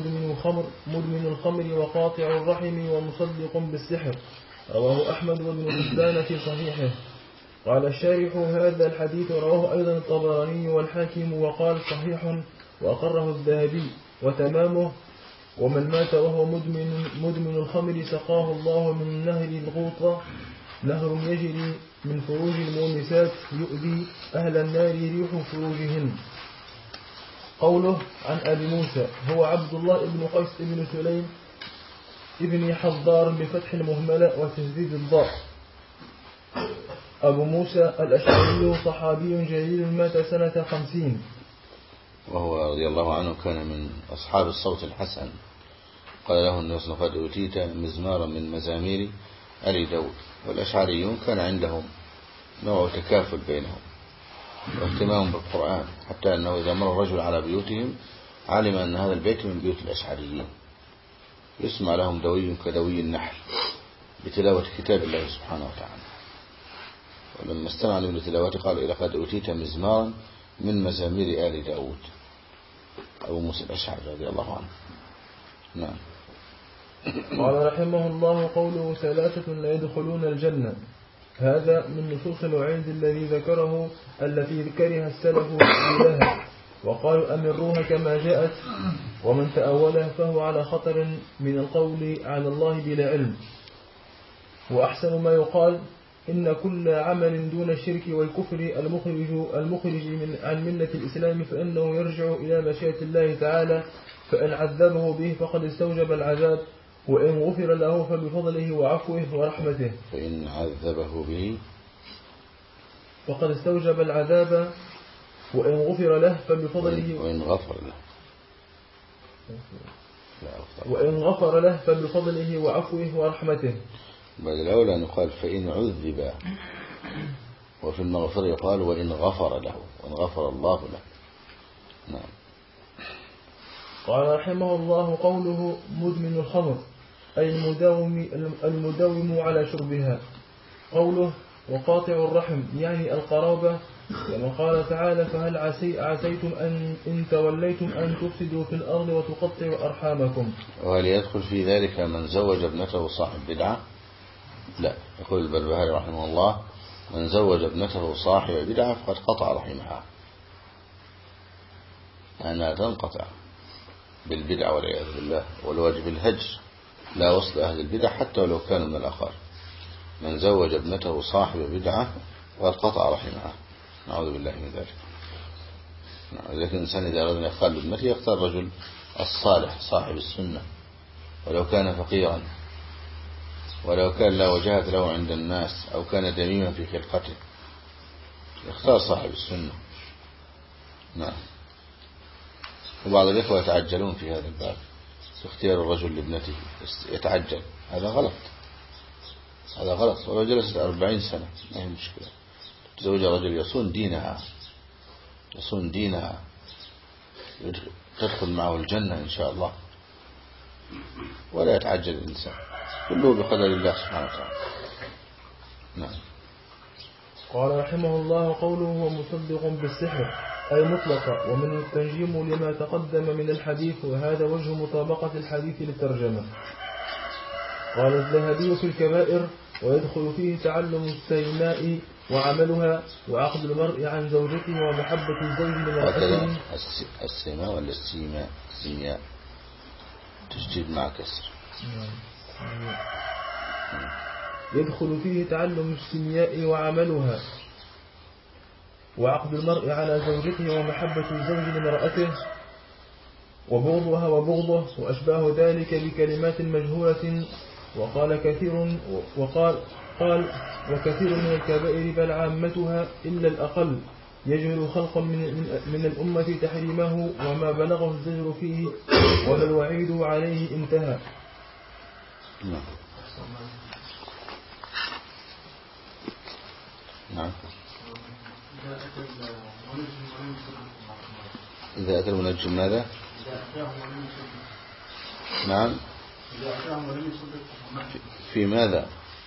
مدمن الخمر وقاطع الرحم ومصدق بالسحر. رواه أحمد وابن حبان في صحيحه. قال الشارح: هذا الحديث رواه أيضا الطبراني والحاكم وقال صحيح وأقره الذهبي. وتمامه: ومن مات وهو مدمن الخمر سقاه الله من نهر الغوطة، نهر يجري من فروج المؤنسات يؤذي أهل النار ريح فروجهن. قوله: عن أبي موسى هو عبد الله بن قيس بن سليم ابن حضار بفتح المهملة وتشديد الضاء. أبو موسى الأشعري صحابي جليل، مات سنة 50، وهو رضي الله عنه كان من أصحاب الصوت الحسن. قال له النبي صلى الله عليه وسلم: قد أوتيت مزمارا من مزامير آل داود. والأشعريون كان عندهم نوع تكافل بينهم واهتمام بالقرآن، حتى أنه إذا مر الرجل على بيوتهم علم أن هذا البيت من بيوت الأشعريين، يسمع لهم دوي كدوي النحل بتلاوة كتاب الله سبحانه وتعالى. ولما استمع لهم لتلاوته قال: لقد أوتيت مزمارا من مزامير آل داود. أبو موسى الأشعري رضي الله عنه. نعم. قال رحمه الله: قوله ثلاثة لا يدخلون الجنة، هذا من نصوص الوعيد التي كره السلف لها، وقالوا أمروها كما جاءت، ومن تأولها فهو على خطر من القول على الله بلا علم. وأحسن ما يقال: إن كل عمل دون الشرك والكفر المخرج عن ملة الإسلام فإنه يرجع إلى مشيئة الله تعالى، فإن عذبه به فقد استوجب العذاب، وإن غفر له فبفضله وعفوه ورحمته. فإن عذبه به فقد استوجب العذاب، وإن غفر له فبفضله، وإن غفر له فبفضله وعفوه ورحمته. بل الأولى أن يقال فإن عذب، وفي المغفرة يقال وإن غفر له، وإن غفر الله له. نعم. قال رحمه الله: قوله مدمن الخمر أي المداوم على شربها. قوله وقاطع الرحم يعني القرابة، كما قال تعالى: فهل عسيتم إن توليتم أن تفسدوا في الأرض وتقطعوا أرحامكم. وهل يدخل في ذلك من زوج ابنته صاحب بدعة؟ لا. يقول البربهاري رحمه الله: من زوج ابنته صاحب بدعة فقد قطع رحمها، أنها تنقطع بالبدعة والعياذ بالله. والواجب الهجر، لا وصل أهل البدع حتى ولو كانوا من الأخر. من زوج ابنته صاحب بدعة فقد قطع رحمها، نعوذ بالله من ذلك. لكن الإنسان إذا أراد أن يختار ابنته يختار الرجل الصالح صاحب السنة، ولو كان فقيرا، ولو كان لا وجهة له عند الناس، أو كان دميما في خلقته، يختار صاحب السنة. نعم. وبعض الإخوة يتعجلون في هذا الباب في اختيار الرجل لابنته، يتعجل. هذا غلط، هذا غلط. ولو جلست 40 سنة ما هي مشكلة. تزوج رجل يصون دينها، يصون دينها، تدخل معه الجنة إن شاء الله. ولا يتعجل الإنسان، كله بقدر الله سبحانه وتعالى. نعم. قال رحمه الله: قوله ومصدق بالسحر أي مطلقة، ومن التنجيم لما تقدم من الحديث، وهذا وجه مطابقة الحديث للترجمة. قال الذهبي في الكبائر: ويدخل فيه تعلم السيماء وعملها، وعقد المرء عن زوجته، ومحبة الزوج لمرأته. السيماء ولا السيماء؟ السيماء تشديد مع كسر. يدخل فيه تعلم السيماء وعملها، وعقد المرء على زوجته، ومحبة الزوج لمرأته، وبغضها وبغضه، وأشباه ذلك بكلمات مجهولة. وقال وكثير من الكبائر بل عامتها إلا الأقل يجهل خلقا من الأمة تحريمه، وما بلغه الزجر فيه وما الوعيد عليه انتهى. نعم. إذا أتى المنجم ماذا؟ نعم. في ماذا؟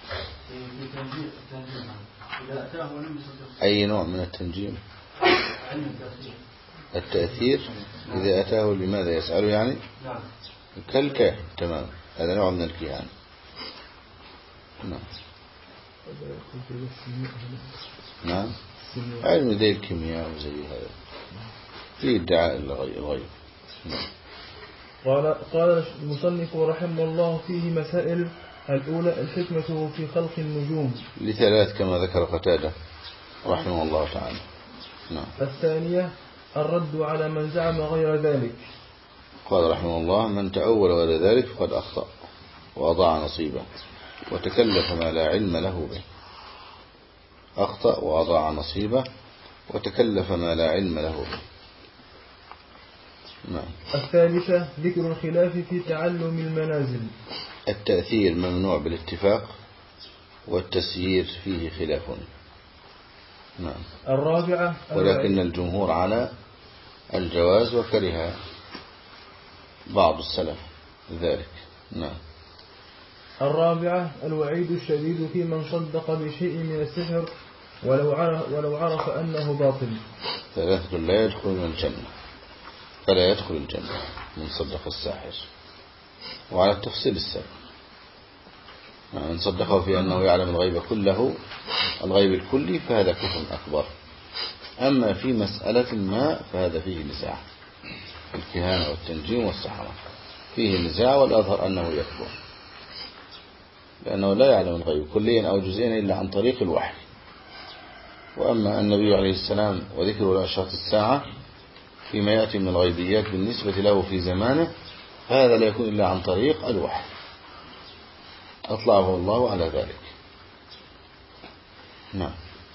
أي نوع من التنجيم؟ التأثير. إذا أتاه لماذا يسأله يعني؟ كالكاهن. تمام، هذا نوع من الكهان. نعم. نعم. علم زي الكيمياء وزي هذا، في ادعاء الغيب. قال المصنف رحمه الله: فيه مسائل. الأولى الحكمة في خلق النجوم لثلاث كما ذكر قتادة رحمه الله تعالى. نعم. الثانية الرد على من زعم غير ذلك. قال رحمه الله: من تأول غير ذلك فقد أخطأ وأضاع نصيبه وتكلف ما لا علم له به. أخطأ وأضاع نصيبه وتكلف ما لا علم له به. نعم. الثالثة ذكر الخلاف في تعلم المنازل. التأثير ممنوع بالاتفاق، والتسيير فيه خلاف. نعم. الرابعة ولكن الجمهور على الجواز، وكره بعض السلف ذلك. نعم. الرابعة الوعيد الشديد في من صدق بشيء من السحر ولو عرف أنه باطل. ثلاثة لا يدخلون الجنة، فلا يدخل الجنة من صدق الساحر، وعلى التفصيل السابق. من صدقه في أنه يعلم الغيب كله، الغيب الكلي، فهذا كفر أكبر. أما في مسألة ما فهذا فيه نزاع، الكهانة والتنجيم والسحرة فيه نزاع، والأظهر أنه يكفر، لأنه لا يعلم الغيب كليا أو جزئيا إلا عن طريق الوحي. وأما النبي عليه السلام وذكره لأشراط الساعة فيما يأتي من الغيبيات بالنسبة له في زمانه، هذا لا يكون إلا عن طريق الوحي، أطلعه الله على ذلك. نعم.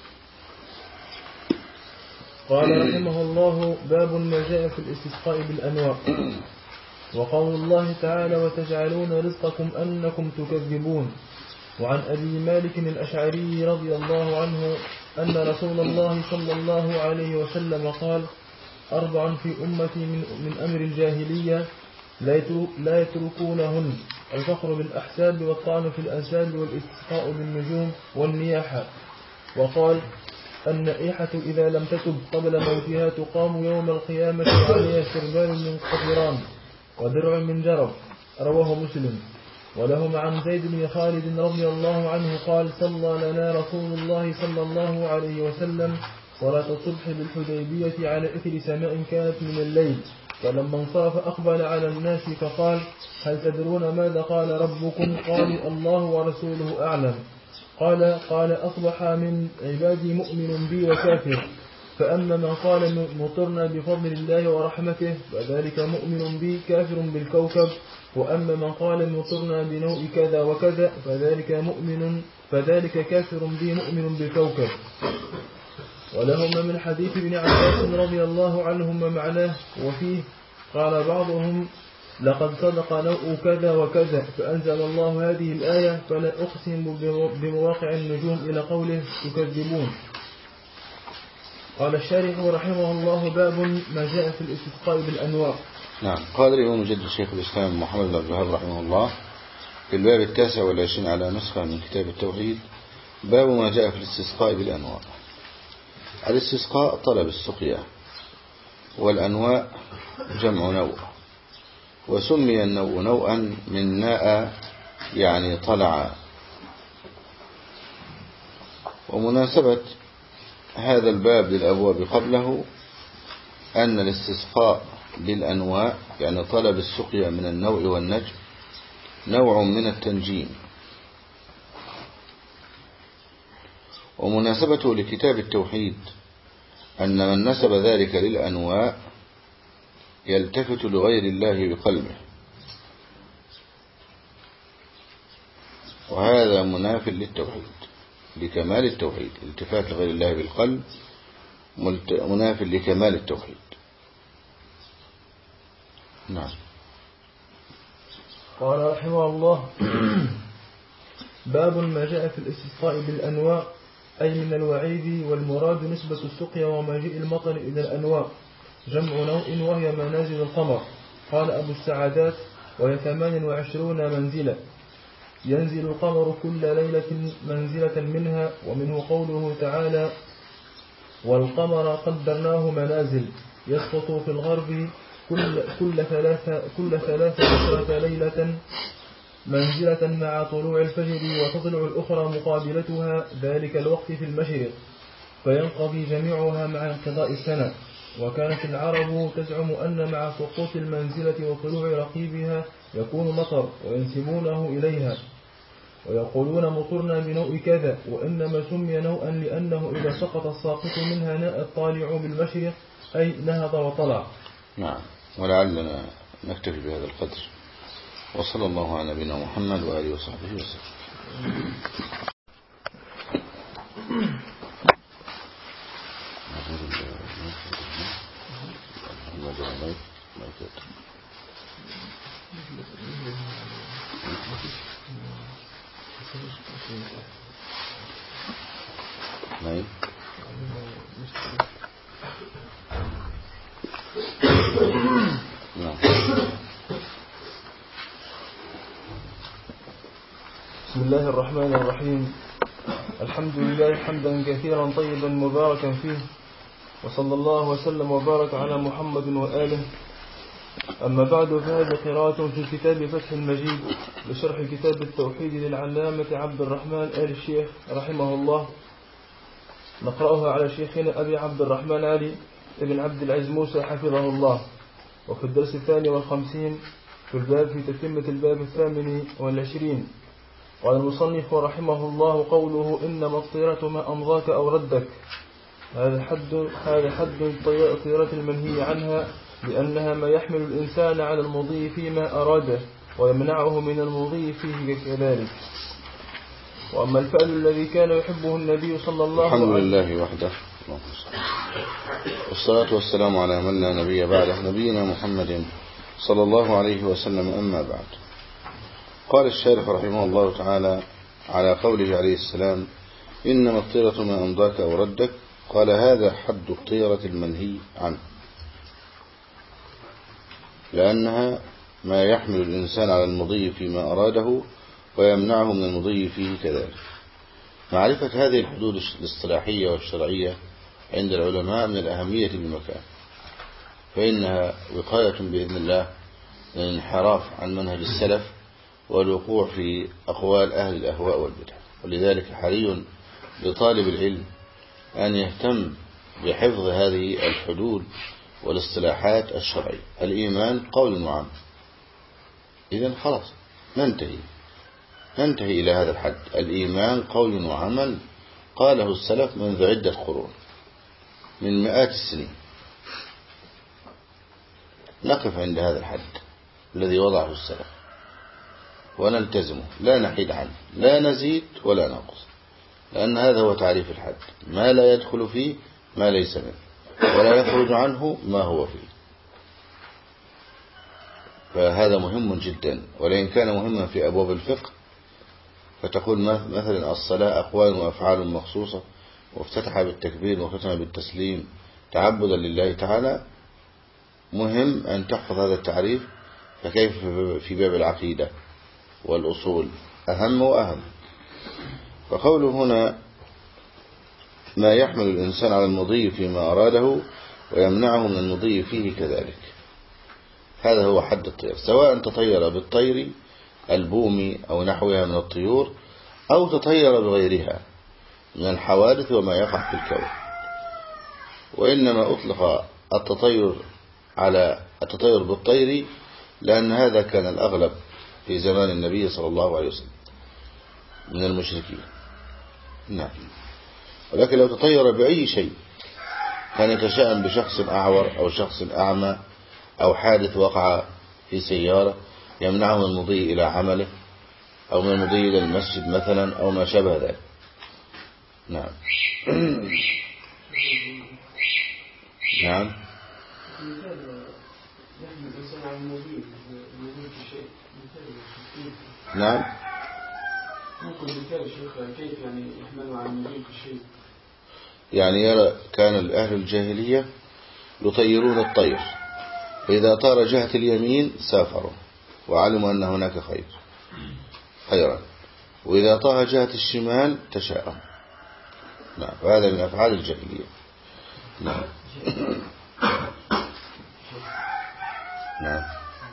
قال رحمه الله: باب ما جاء في الاستسقاء بالأنواع. وقول الله تعالى: وتجعلون رزقكم أنكم تكذبون. وعن أبي مالك الأشعري رضي الله عنه أن رسول الله صلى الله عليه وسلم قال: 4 في أمتي من أمر الجاهلية لا يتركونهن: الفخر بالأحساب، والطعن في الأنساب، والاستسقاء بالنجوم، والنياحة. وقال: النائحة إذا لم تتب قبل موتها تقام يوم القيامة عليها سربال من قطران ودرع من جرب. رواه مسلم. ولهم عن زيد بن خالد رضي الله عنه قال: صلى لنا رسول الله صلى الله عليه وسلم صلاة الصبح بالحديبية على إثر سماء كانت من الليل، فلما انصرف أقبل على الناس فقال: هل تدرون ماذا قال ربكم؟ قالوا: الله ورسوله أعلم. قال: أصبح من عبادي مؤمن بي وكافر، فأما من قال مطرنا بفضل الله ورحمته فذلك مؤمن بي كافر بالكوكب، وأما من قال مطرنا بنوء كذا وكذا فذلك كافر بي مؤمن بالكوكب. ولهما من حديث ابن عباس رضي الله عنهما معناه، وفيه قال بعضهم: لقد صدق نوء كذا وكذا، فأنزل الله هذه الآية: فلا أقسم بمواقع النجوم، إلى قوله: تكذبون. قال الشارح رحمه الله: باب ما جاء في الاستسقاء بالأنواع. نعم. قال الإمام مجدد شيخ الإسلام محمد بن عبد الوهاب رحمه الله في الباب 29 على نسخة من كتاب التوحيد: باب ما جاء في الاستسقاء بالأنواع. الاستسقاء طلب السقيا، والأنواع جمع نوء، وسمي النوء نوءا من ناء يعني طلع. ومناسبة هذا الباب للأبواب قبله أن الاستسقاء بالأنواع يعني طلب السقيا من النوء والنجم نوع من التنجيم. ومناسبته لكتاب التوحيد أن من نسب ذلك للأنواع يلتفت لغير الله بقلبه، وهذا مناف للتوحيد، لكمال التوحيد. التفات لغير الله بالقلب مناف لكمال التوحيد. نعم. قال رحمه الله: باب ما جاء في الاستسقاء بالأنواع، أي من الوعيد، والمراد نسبة السقيا ومجيء المطر إلى الأنواع، جمع نوء، وهي منازل القمر. قال أبو السعادات: وهي 28 منزلة، ينزل القمر كل ليلة منزلة منها. ومنه قوله تعالى: والقمر قدرناه منازل، يسقط في الغرب كل 13 ليلة منزلة مع طلوع الفجر، وتطلع الأخرى مقابلتها ذلك الوقت في المشرق، فينقضي جميعها مع انقضاء السنة. وكانت العرب تزعم أن مع سقوط المنزلة وطلوع رقيبها يكون مطر، وينسبونه إليها ويقولون مطرنا بنوء كذا، وإنما سمي نوءا لأنه إذا سقط الساقط منها ناء الطالع بالمشرق، أي نهض وطلع. نعم. ولعلنا نكتفي بهذا القدر، وصلى الله على نبينا محمد وآله وصحبه وسلم. بسم الله الرحمن الرحيم. الحمد لله حمدا كثيرا طيبا مباركا فيه، وصلى الله وسلم وبارك على محمد وآله. أما بعد، فهذه قراءة في كتاب فتح المجيد لشرح كتاب التوحيد للعلامة عبد الرحمن آل الشيخ رحمه الله، نقرأها على شيخنا أبي عبد الرحمن علي ابن عبد العزيز موسى حفظه الله. وفي الدرس 52 في الباب في تتمة الباب 28. قال المصنف رحمه الله: قوله إنما الطيرة ما أمضاك أو ردك، هذا حد الطيرة المنهي عنها، لأنها ما يحمل الإنسان على المضي فيما أراده ويمنعه من المضي فيه كذلك. وأما الفعل الذي كان يحبه النبي صلى الله عليه وسلم. الحمد لله وحده، والصلاة والسلام على من لا نبي بعده، نبينا محمد صلى الله عليه وسلم. أما بعد، قال الشارح رحمه الله تعالى على قوله عليه السلام: إنما الطيرة ما أمضاك أو ردك. قال هذا حد الطيرة المنهي عنه، لأنها ما يحمل الإنسان على المضي فيما أراده ويمنعه من المضي فيه كذلك. معرفة هذه الحدود الاصطلاحية والشرعية عند العلماء من الأهمية بمكان، فإنها وقاية بإذن الله من الانحراف عن منهج السلف والوقوع في أقوال أهل الأهواء والبدع. ولذلك حري لطالب العلم أن يهتم بحفظ هذه الحدود والاصطلاحات الشرعية. الإيمان قول وعمل، إذن خلاص ننتهي إلى هذا الحد. الإيمان قول وعمل قاله السلف منذ عدة قرون، من مئات السنين. نقف عند هذا الحد الذي وضعه السلف ونلتزمه، لا نحيد عنه، لا نزيد ولا ننقص، لأن هذا هو تعريف الحد: ما لا يدخل فيه ما ليس منه، ولا يخرج عنه ما هو فيه. فهذا مهم جدا، ولئن كان مهما في أبواب الفقه، فتقول مثلا الصلاة أقوال وأفعال مخصوصة، وافتتح بالتكبير واختتم بالتسليم تعبدا لله تعالى، مهم أن تحفظ هذا التعريف. فكيف في باب العقيدة والأصول؟ أهم وأهم. فقوله هنا ما يحمل الإنسان على المضي فيما أراده ويمنعه من المضي فيه كذلك، هذا هو حد الطير، سواء تطير بالطير البومي أو نحوها من الطيور، أو تطير بغيرها من الحوادث وما يقع في الكون. وإنما أطلق التطير على التطير بالطير لأن هذا كان الأغلب في زمان النبي صلى الله عليه وسلم من المشركين. نعم. ولكن لو تطير بأي شيء، كان يتشائم بشخص أعور أو شخص أعمى أو حادث وقع في سيارة يمنعه من المضي إلى عمله أو من المضي إلى المسجد مثلا أو ما شابه ذلك. نعم. نعم. نعم. ممكن مثال شيخ كيف يعني يحملوا عن المضي في شيء؟ يعني يرى كان أهل الجاهلية يطيرون الطير، فإذا طار جهة اليمين سافروا وعلموا أن هناك خيرا، وإذا طار جهة الشمال تشاءم. نعم. وهذا من أفعال الجاهلية. نعم. نعم.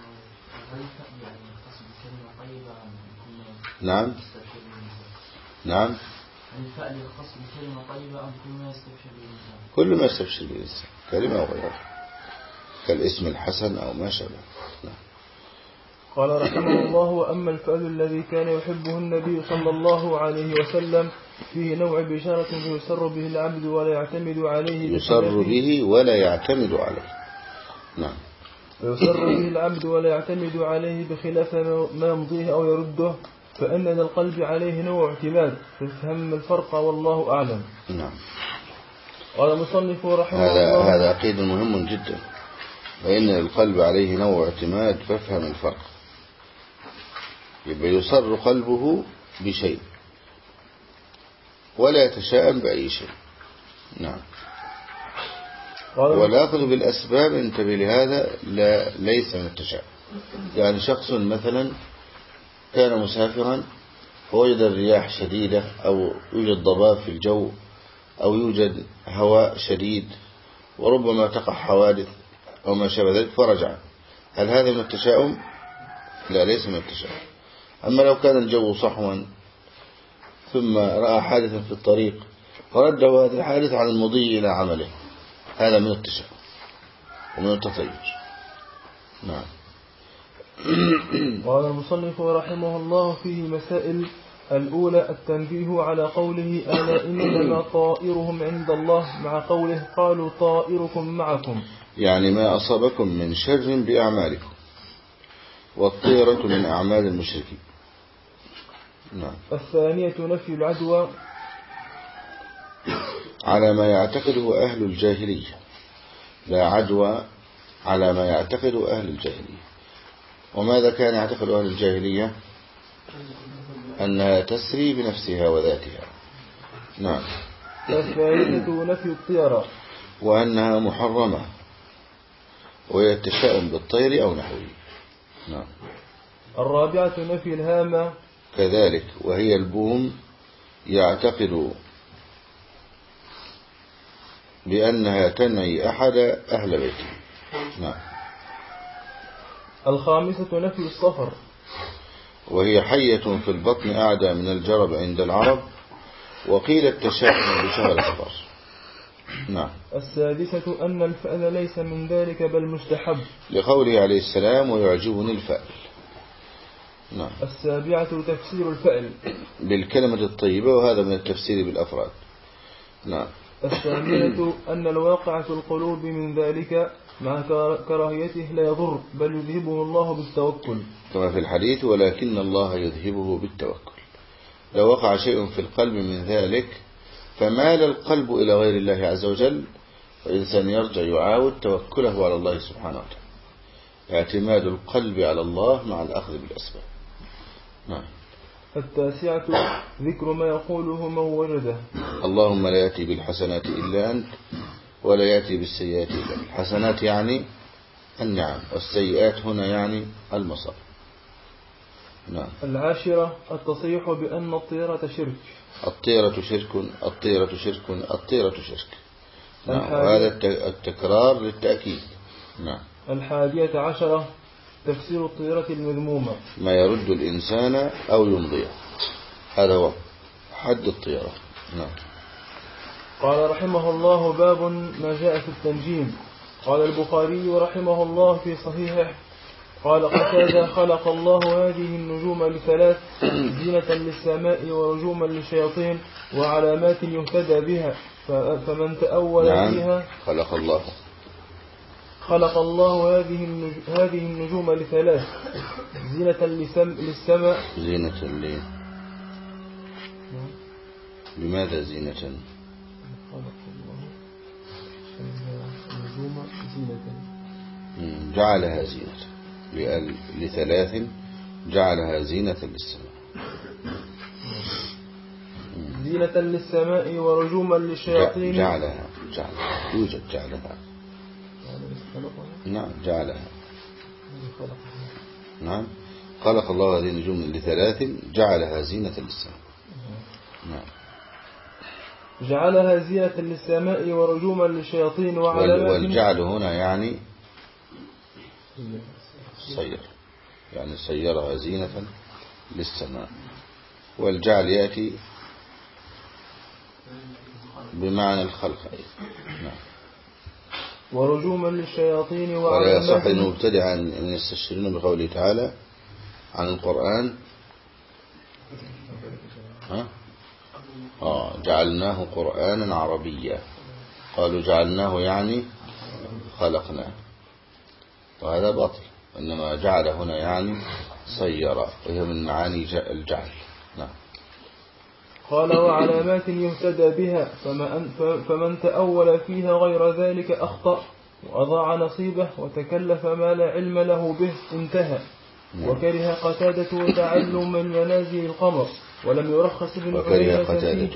نعم. نعم. الفعل الخاص بكلمة طيبة أم كل ما يستبشر بالإنسان؟ كل ما يستبشر بالإنسان، كلمة وغيرها، كالاسم الحسن أو ما شابه. نعم. قال رحمه الله: وأما الفعل الذي كان يحبه النبي صلى الله عليه وسلم فيه نوع بشارة يسر به العبد ولا يعتمد عليه، يسر به ولا يعتمد عليه. نعم. ويسر به العبد ولا يعتمد عليه بخلاف ما يمضيه أو يرده، فإن للقلب عليه نوع اعتماد، فافهم الفرق والله أعلم. نعم. قال المصنف رحمه الله: هذا قيد مهم جدا، فإن للقلب عليه نوع اعتماد فافهم الفرق. يبقى يسر قلبه بشيء ولا يتشائم بأي شيء. نعم. والأخذ بالأسباب، انتبه لهذا، ليس من التشاؤم. يعني شخص مثلا كان مسافرا فوجد الرياح شديدة أو يوجد ضباب في الجو أو يوجد هواء شديد وربما تقع حوادث أو ما شابه ذلك فرجع، هل هذا من التشاؤم؟ لا، ليس من التشاؤم. أما لو كان الجو صحوا ثم رأى حادثا في الطريق فرده هذا الحادث عن المضي إلى عمله، هذا من التشاؤم ومن التطير. نعم. قال المصنف رحمه الله: فيه مسائل. الأولى التنبيه على قوله: ألا إنما طائرهم عند الله، مع قوله: قالوا طائركم معكم، يعني ما أصابكم من شر بأعمالكم، والطيرة من أعمال المشركين. نعم. الثانية نفي العدوى على ما يعتقده أهل الجاهلية، لا عدوى على ما يعتقده أهل الجاهلية. وماذا كان يعتقد أهل الجاهلية؟ أنها تسري بنفسها وذاتها، نعم. الثالثة نفي الطيرة وأنها محرمة، وهي التشاؤم بالطير أو نحوه. نعم. الرابعة نفي الهامة كذلك، وهي البوم يعتقد بأنها تنعي أحد أهل بيته. نعم. الخامسة نفي الصفر، وهي حية في البطن أعدى من الجرب عند العرب، وقيل التشاؤم بشهر صفر. نعم. السادسة أن الفأل ليس من ذلك بل مستحب، لقوله عليه السلام ويعجبني الفأل. نعم. السابعة تفسير الفأل بالكلمة الطيبة، وهذا من التفسير بالأفراد. نعم. الثامنة أن الواقع في القلوب من ذلك مع كراهيته لا يضر بل يذهبه الله بالتوكل، كما في الحديث ولكن الله يذهبه بالتوكل. لو وقع شيء في القلب من ذلك فمال القلب إلى غير الله عز وجل، فالإنسان يرجع يعاود توكله على الله سبحانه وتعالى، اعتماد القلب على الله مع الأخذ بالأسباب. نعم. التاسعة ذكر ما يقوله من وجده. اللهم لا يأتي بالحسنات إلا أنت ولا يأتي بالسيئات إلا أنت. الحسنات يعني النعم، والسيئات هنا يعني المصائب. نعم. العاشرة التصريح بأن الطيرة شرك. الطيرة شرك، الطيرة شرك، الطيرة شرك. نعم. وهذا التكرار للتأكيد. نعم. 11 تفسير الطيرة المذمومة، ما يرد الإنسان أو يمضيه، هذا هو حد الطيرة. نعم. قال رحمه الله باب ما جاء في التنجيم. قال البخاري رحمه الله في صحيحه قال قتادة خلق الله هذه النجوم لثلاث: زينة للسماء ورجوما للشياطين وعلامات يهتدى بها، فمن تأول فيها خلق الله هذه النجوم لثلاث: زينة للسماء. زينة لي. لماذا زينة؟ خلق الله النجوم زينة، جعلها زينة لثلاث، جعلها زينة للسماء. زينة للسماء ورجوما للشياطين. جعلها يوجد جعلها. نعم. جعلها. نعم. خلق الله هذه النجوم لثلاث جعلها زينة للسماء. نعم. جعلها زينة للسماء ورجوما للشياطين وعلامات. والجعل هنا يعني صير، يعني صيرها زينة للسماء. والجعل يأتي بمعنى الخلق. نعم. ورجوما للشياطين ولا يصح وعلامات. المبتدع أن يستشيرون بقوله تعالى عن القرآن جعلناه قرآنا عربيا، قالوا جعلناه يعني خلقناه، وهذا باطل. إنما جعل هنا يعني صير، وهي من معاني الجعل. نعم. قال وعلامات يهتدى بها، فمن تأول فيها غير ذلك أخطأ وأضاع نصيبه وتكلف ما لا علم له به انتهى. وكره قتادة تعلم من منازل القمر ولم يرخص ابن عيينة فيه.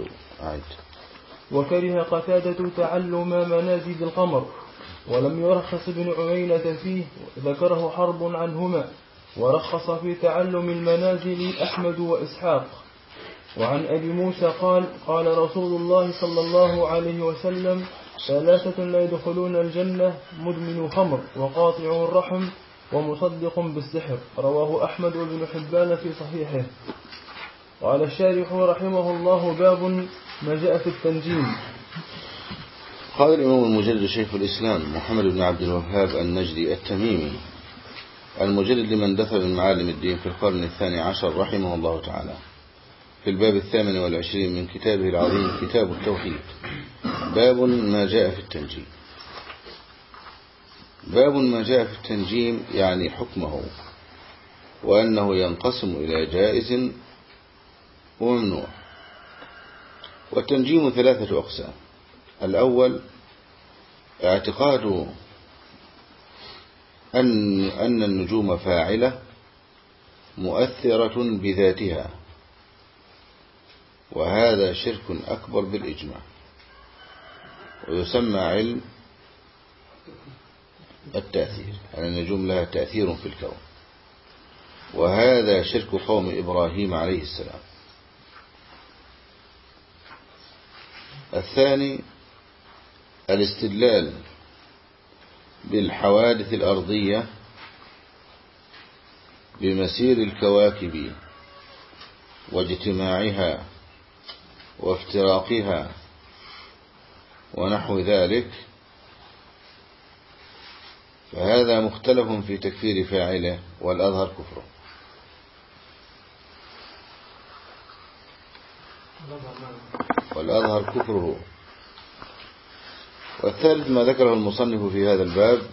وكره قتادة تعلم منازل القمر ولم يرخص ابن عيينة فيه، ذكره حرب عنهما. ورخص في تعلم المنازل أحمد وإسحاق. وعن أبي موسى قال قال رسول الله صلى الله عليه وسلم: ثلاثة لا يدخلون الجنة: مدمن خمر وقاطع الرحم ومصدق بالسحر. رواه أحمد بن حبان في صحيحه. قال الشارح رحمه الله باب ما جاء في التنجيم. قال الإمام المجدد شيخ الإسلام محمد بن عبد الوهاب النجدي التميمي المجدد لمن دخل من معالم الدين في القرن 12 رحمه الله تعالى، في الباب 28 من كتابه العظيم كتاب التوحيد: باب ما جاء في التنجيم. باب ما جاء في التنجيم يعني حكمه، وأنه ينقسم إلى جائز وممنوع. والتنجيم 3 أقسام: الأول اعتقاد أن النجوم فاعلة مؤثرة بذاتها، وهذا شرك أكبر بالإجماع، ويسمى علم التأثير، أن النجوم لها تأثير في الكون، وهذا شرك قوم إبراهيم عليه السلام. الثاني الاستدلال بالحوادث الأرضية بمسير الكواكب واجتماعها وافتراقها ونحو ذلك، فهذا مختلف في تكفير فاعله، والأظهر كفره. والأظهر كفره. والثالث ما ذكره المصنف في هذا الباب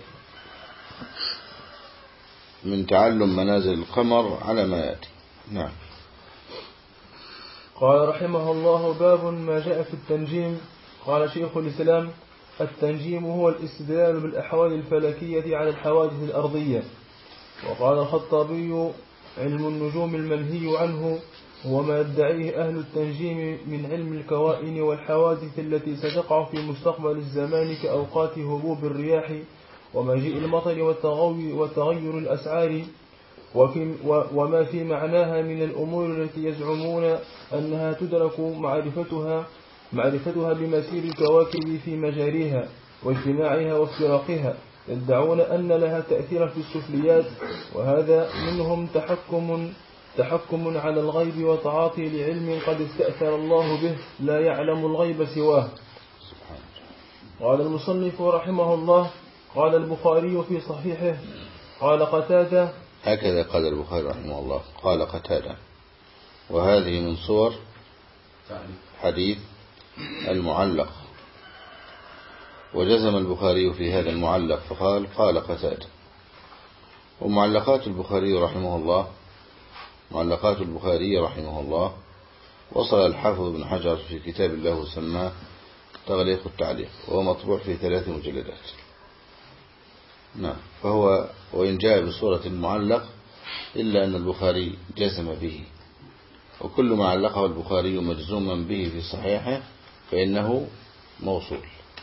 من تعلم منازل القمر على ما يأتي. نعم. قال رحمه الله: باب ما جاء في التنجيم. قال شيخ الإسلام: التنجيم هو الاستدلال بالأحوال الفلكية على الحوادث الأرضية. وقال الخطابي: علم النجوم المنهي عنه هو ما يدعيه أهل التنجيم من علم الكوائن والحوادث التي ستقع في مستقبل الزمان كأوقات هبوب الرياح ومجيء المطر وتغير الأسعار وما في معناها من الأمور التي يزعمون أنها تدرك معرفتها بمسير الكواكب في مجاريها واجتماعها وافتراقها، يدعون أن لها تأثيرا في السفليات، وهذا منهم تحكم على الغيب وتعاطي لعلم قد استأثر الله به لا يعلم الغيب سواه. قال المصنف رحمه الله: قال البخاري في صحيحه: قال قتادة. هكذا قال البخاري رحمه الله: قال قتادة. وهذه من صور حديث المعلق، وجزم البخاري في هذا المعلق فقال: قال قتادة. ومعلقات البخاري رحمه الله وصل الحافظ بن حجر في كتاب الله سماه تغليق التعليق، وهو مطبوع في 3 مجلدات. نعم. فهو وإن جاء بصورة المعلق إلا أن البخاري جزم به، وكل ما علقه البخاري مجزوما به في صحيحه فإنه موصول.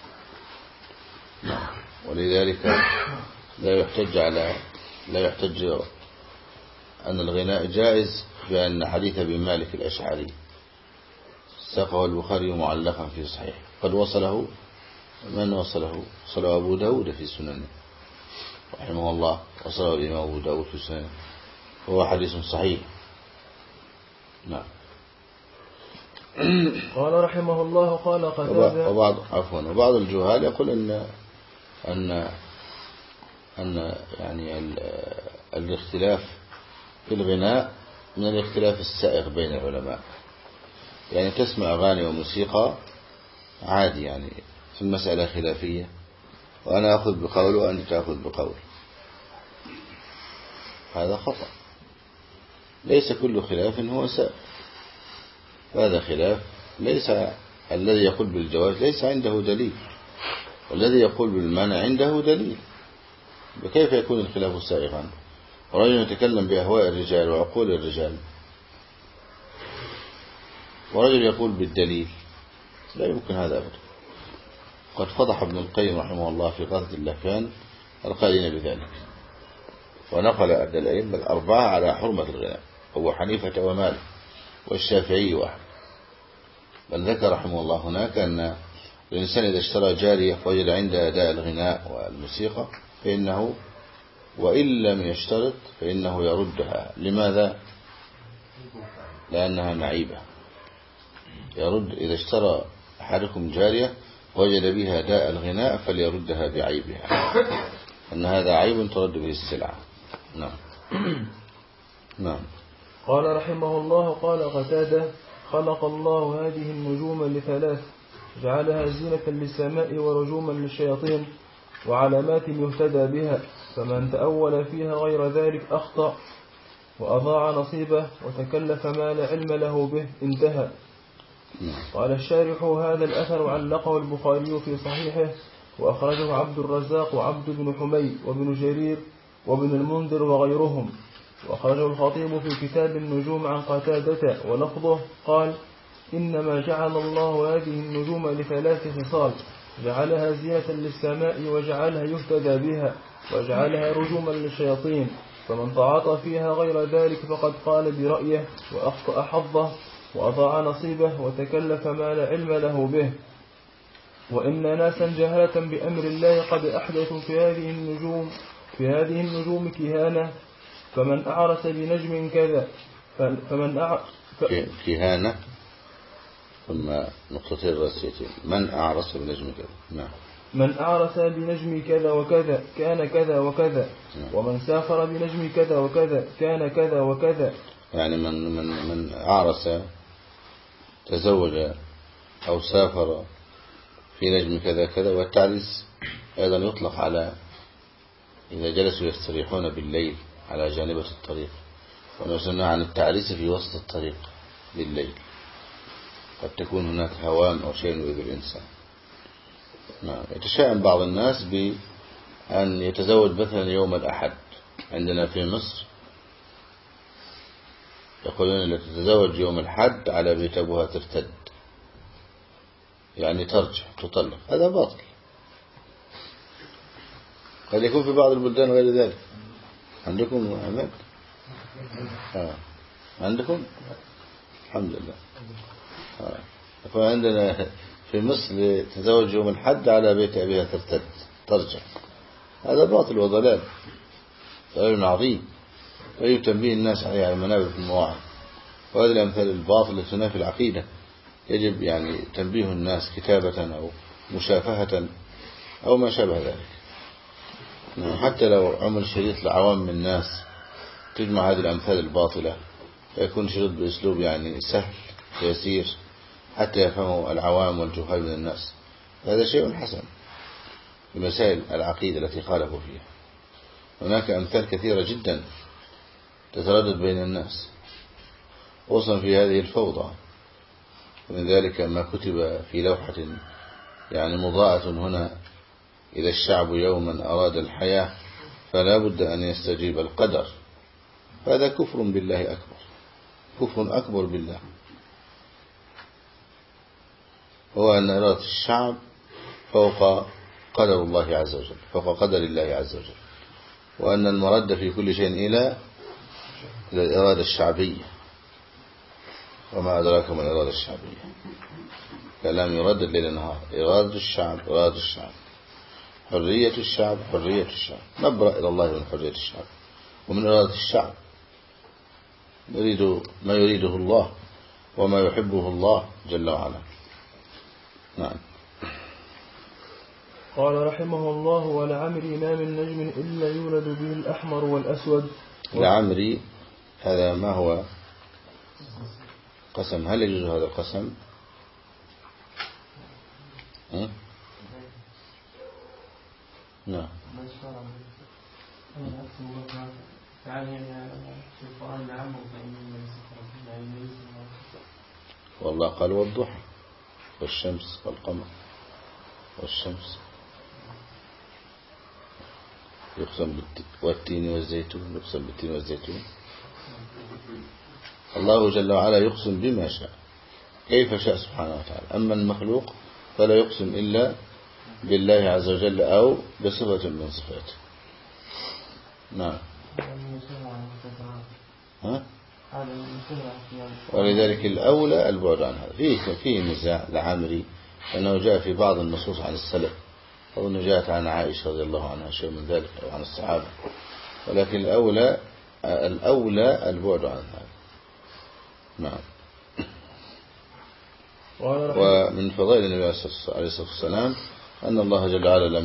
نعم. ولذلك لا يحتج أن الغناء جائز بأن حديث ابن مالك الأشعري ساقه البخاري معلقا في صحيح، قد وصله من وصله أبو داود في سننه رحمه الله، وصله الإمام أبو داود في سننه، هو حديث صحيح. نعم. قال رحمه الله: قال قتادة. وبعض الجهال يقول أن يعني الاختلاف في الغناء من الاختلاف السائغ بين العلماء، يعني تسمع أغاني وموسيقى عادي، يعني في المسألة خلافية، وأنا أخذ بقول وأنت تأخذ بقول، هذا خطأ. ليس كل خلاف هو سائغ، هذا خلاف ليس الذي يقول بالجواز ليس عنده دليل، والذي يقول بالمنع عنده دليل، وكيف يكون الخلاف سائغا؟ ورجل يتكلم بأهواء الرجال وعقول الرجال، ورجل يقول بالدليل، لا يمكن هذا أبدا. قد فضح ابن القيم رحمه الله في غاثة اللهفان القائلين بذلك، ونقل أدى الأئمة الأربعة على حرمة الغناء: أبو حنيفة ومالك والشافعي وأحمد. بل ذكر رحمه الله هناك أن الإنسان إذا اشترى جارية وجد عندها أداء الغناء والموسيقى فإنه وإن لم يشترط فإنه يردها. لماذا؟ لأنها معيبة. يرد إذا اشترى أحدكم جارية وجد بها أداء الغناء فليردها بعيبها، أن هذا عيب ترد به السلعة. نعم. نعم. قال رحمه الله: قال قتادة: خلق الله هذه النجوم ل3: جعلها زينة للسماء ورجوما للشياطين وعلامات يهتدى بها، فمن تأول فيها غير ذلك أخطأ وأضاع نصيبه وتكلف ما لا علم له به، انتهى. قال الشارح: هذا الأثر علقه البخاري في صحيحه، وأخرجه عبد الرزاق وعبد بن حميد وابن جرير وابن المنذر وغيرهم، وأخرجه الخطيب في كتاب النجوم عن قتادة ولفظه قال: إنما جعل الله هذه النجوم لثلاث خصال: جعلها زينة للسماء، وجعلها يهتدى بها، وجعلها رجوما للشياطين. فمن تعاطى فيها غير ذلك فقد قال برأيه وأخطأ حظه وأضاع نصيبه وتكلف ما لا علم له به. وإن ناسا جهلة بأمر الله قد أحدثوا في هذه النجوم كهانة. فمن أعرس بنجم كذا كهانة ثم نقطتين رئيسيتين: من أعرس بنجم كذا. نعم. من أعرس بنجم كذا وكذا كان كذا وكذا. ومن سافر بنجم كذا وكذا كان كذا وكذا. يعني من أعرس تزوج أو سافر في نجم كذا كذا. والتعريس أيضا يطلق على إذا جلسوا يستريحون بالليل على جانبة الطريق، ونسمع عن التعريس في وسط الطريق بالليل، قد تكون هناك هوام أو شيء يؤذي الإنسان. نعم. يتشائم بعض الناس بأن يتزوج مثلا يوم الأحد. عندنا في مصر يقولون أن تتزوج يوم الأحد على بيت أبوها ترتد، يعني ترجع تطلق. هذا باطل. قد يكون في بعض البلدان غير ذلك. عندكم أحمد؟ عندكم؟ الحمد لله. يكون عندنا في مصر تتزوج يوم الحد على بيت أبيها ترتد ترجع. هذا باطل وضلال، ضلال عظيم، ويجب تنبيه الناس عليه على المنابر في المواعظ. وهذه الأمثال الباطل التي تنافي العقيدة يجب يعني تنبيه الناس كتابة أو مشافهة أو ما شابه ذلك. حتى لو عمل شريط لعوام من الناس تجمع هذه الأمثال الباطلة، فيكون شريط بأسلوب يعني سهل يسير حتى يفهمه العوام والجهال من الناس. هذا شيء حسن في مسائل العقيدة التي خالفوا فيها. هناك أمثال كثيرة جدا تتردد بين الناس خصوصا في هذه الفوضى. ومن ذلك ما كتب في لوحة يعني مضاءة هنا: إذا الشعب يوما أراد الحياة فلا بد أن يستجيب القدر. هذا كفر بالله أكبر، كفر أكبر بالله، هو أن إرادة الشعب فوق قدر الله عز وجل، فوق قدر الله عز وجل، وأن المرد في كل شيء إلى الإرادة الشعبية. وما أدراك ما الإرادة الشعبية؟ كلام يردد ليل نهار: إرادة الشعب، إرادة الشعب، حرية الشعب، حرية الشعب. نبرأ إلى الله من حرية الشعب ومن إرادة الشعب. نريد ما يريده الله وما يحبه الله جل وعلا. نعم. قال رحمه الله: ولعمري ما من نجم إلا يولد به الأحمر والأسود. لعمري هذا ما هو قسم؟ هل يجوز هذا القسم؟ نعم. والله قال والضحى والشمس والقمر والشمس يقسم والتين والزيتون، يقسم بالتين والزيتون. الله جل وعلا يقسم بما شاء كيف شاء سبحانه وتعالى. أما المخلوق فلا يقسم إلا بالله عز وجل أو بصفة من صفاته. نعم. ولذلك الأولى البعد عن هذا. فيه نزاع لعمري أنه جاء في بعض النصوص عن السلف، أظن جاءت عن عائشة رضي الله عنها شيء من ذلك أو عن الصحابة، ولكن الأولى البعد عن هذا. نعم. ومن فضائل النبي عليه الصلاة والسلام أن الله جل وعلا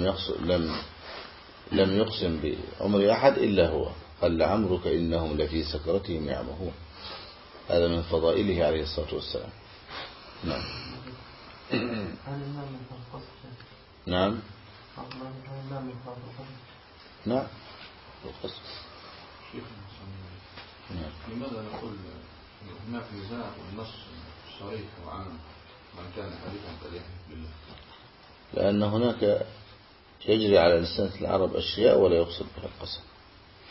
لم يقسم بعمر أحد إلا هو، قال لعمرك إنهم لفي سكرتهم يعمهون. هذا من فضائله عليه الصلاة والسلام. نعم. نعم. نعم. لماذا نقول هناك نزاع والنص صريح وعام من كان حديثا فليحلف بالله؟ لأن هناك يجري على لسان العرب أشياء ولا يقصد بها القسم.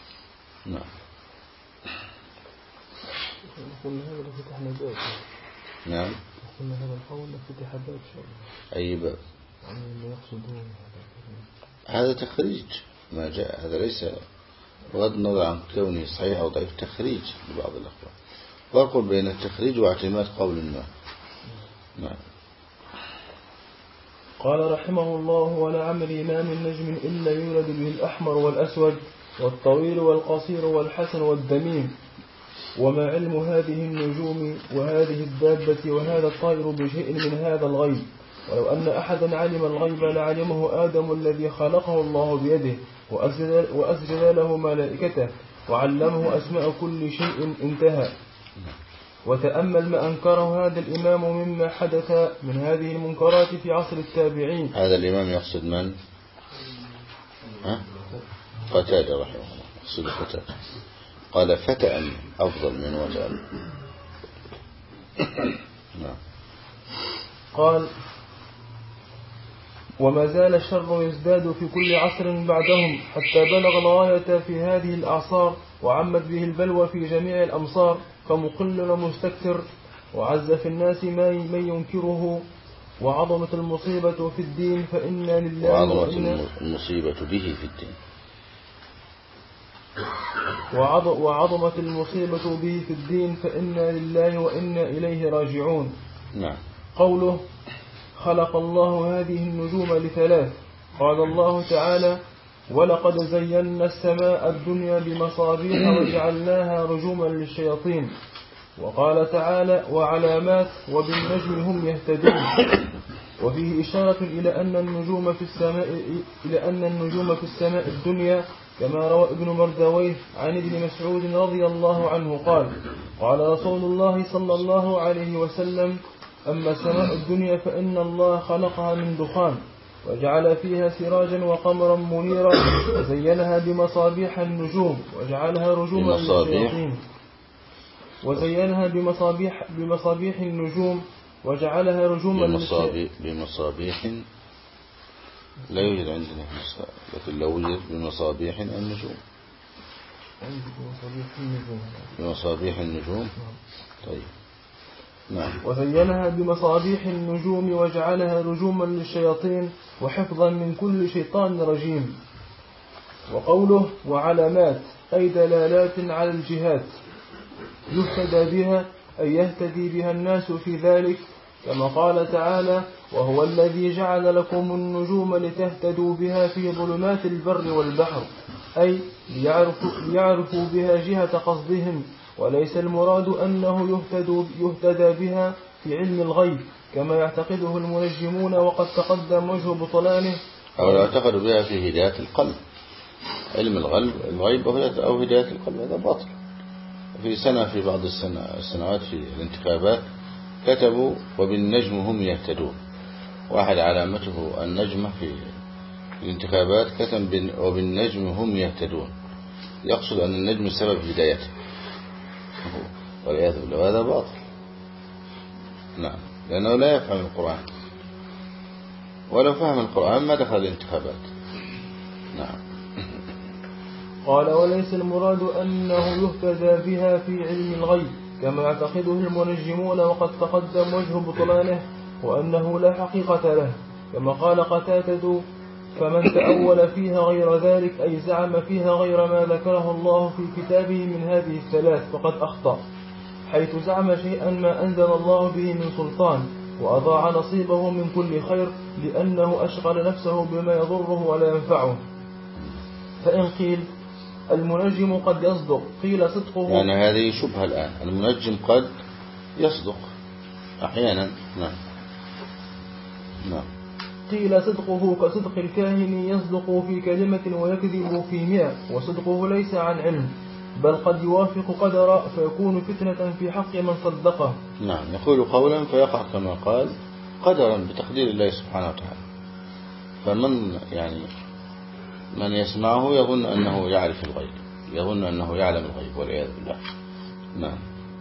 نعم. نعم. قلنا هذا القول فتح باب شاء الله. أي باب؟ يعني اللي يقصدون هذا تخريج ما جاء، هذا ليس بغض النظر عن كونه صحيح أو ضعيف، تخريج لبعض الأخبار. فرق بين التخريج واعتماد قول ما. نعم. قال رحمه الله: ولعمري ما من نجم إلا يولد به الأحمر والأسود والطويل والقصير والحسن والدميم، وما علم هذه النجوم وهذه الدابة وهذا الطائر بشيء من هذا الغيب، ولو أن أحدا علم الغيب لعلمه آدم الذي خلقه الله بيده وأسجد له ملائكته وعلمه أسماء كل شيء. انتهى. وتأمل ما أنكره هذا الإمام مما حدث من هذه المنكرات في عصر التابعين. هذا الإمام يقصد من؟ قتادة رحمه الله، يقصد قتادة. قال فتأمل أفضل من وتأمل. نعم. قال: وما زال الشر يزداد في كل عصر بعدهم حتى بلغ الغاية في هذه الأعصار، وعمت به البلوى في جميع الأمصار، فمقل ومستكثر، وعز في الناس من ينكره، وعظمت المصيبة في الدين فإنا لله وعظمت المصيبة به في الدين. وعظمت المصيبة به في الدين فإنا لله وإنا إليه راجعون. نعم. قوله: خلق الله هذه النجوم لثلاث. قال الله تعالى: ولقد زينا السماء الدنيا بمصابيح وجعلناها رجوما للشياطين. وقال تعالى: وعلامات وبالنجم هم يهتدون. وفيه إشارة إلى أن النجوم في السماء الدنيا، كما روى ابن مردويه عن ابن مسعود رضي الله عنه قال: قال رسول الله صلى الله عليه وسلم: أما سماء الدنيا فإن الله خلقها من دخان، وجعل فيها سراجا وقمرا منيرا، وزينها بمصابيح النجوم وجعلها رجوما للشياطين. وزينها بمصابيح النجوم وجعلها رجوما للشياطين. بمصابيح لا يوجد عندنا، لكن لو وجد بمصابيح النجوم. بمصابيح النجوم. طيب. نعم. وزينها بمصابيح النجوم وجعلها رجوما للشياطين وحفظا من كل شيطان رجيم. وقوله: وعلامات، أي دلالات على الجهات يهتدى بها، أي يهتدي بها الناس في ذلك، كما قال تعالى: وهو الذي جعل لكم النجوم لتهتدوا بها في ظلمات البر والبحر، أي ليعرفوا بها جهة قصدهم، وليس المراد أنه يهتدى بها في علم الغيب كما يعتقده المنجمون، وقد تقدم وجه بطلانه. أو يعتقد بها في هداية القلب، علم الغيب أو هداية القلب، هذا باطل. في بعض السنوات في الانتخابات كتبوا: وبالنجم هم يهتدون. واحد علامته النجمة في الانتخابات كتب: وبالنجم هم يهتدون، يقصد أن النجم سبب هدايته، والعياذ بالله. هذا باطل. نعم. لأنه لا يفهم القرآن، ولو فهم القرآن ما دخل الانتخابات. نعم. قال: وليس المراد أنه يهتدى بها في علم الغيب كما يعتقده المنجمون، وقد تقدم وجه بطلانه، وأنه لا حقيقة له، كما قال قتادة: فمن تأول فيها غير ذلك، أي زعم فيها غير ما ذكره الله في كتابه من هذه الثلاث، فقد أخطأ، حيث زعم شيئا ما أنزل الله به من سلطان، وأضاع نصيبه من كل خير، لأنه أشغل نفسه بما يضره ولا ينفعه. فإن قيل المنجم قد يصدق، قيل صدقه، يعني هذه شبهة الآن، المنجم قد يصدق أحيانا. نعم. نعم. قيل صدقه كصدق الكاهن، يصدق في كلمة ويكذب في 100، وصدقه ليس عن علم، بل قد يوافق قدر فيكون فتنة في حق من صدقه. نعم. يقول قولا فيقع كما قال قدرا بتقدير الله سبحانه وتعالى. فمن من يسمعه يظن أنه يعرف الغيب، يظن أنه يعلم الغيب، والعياذ بالله. نعم.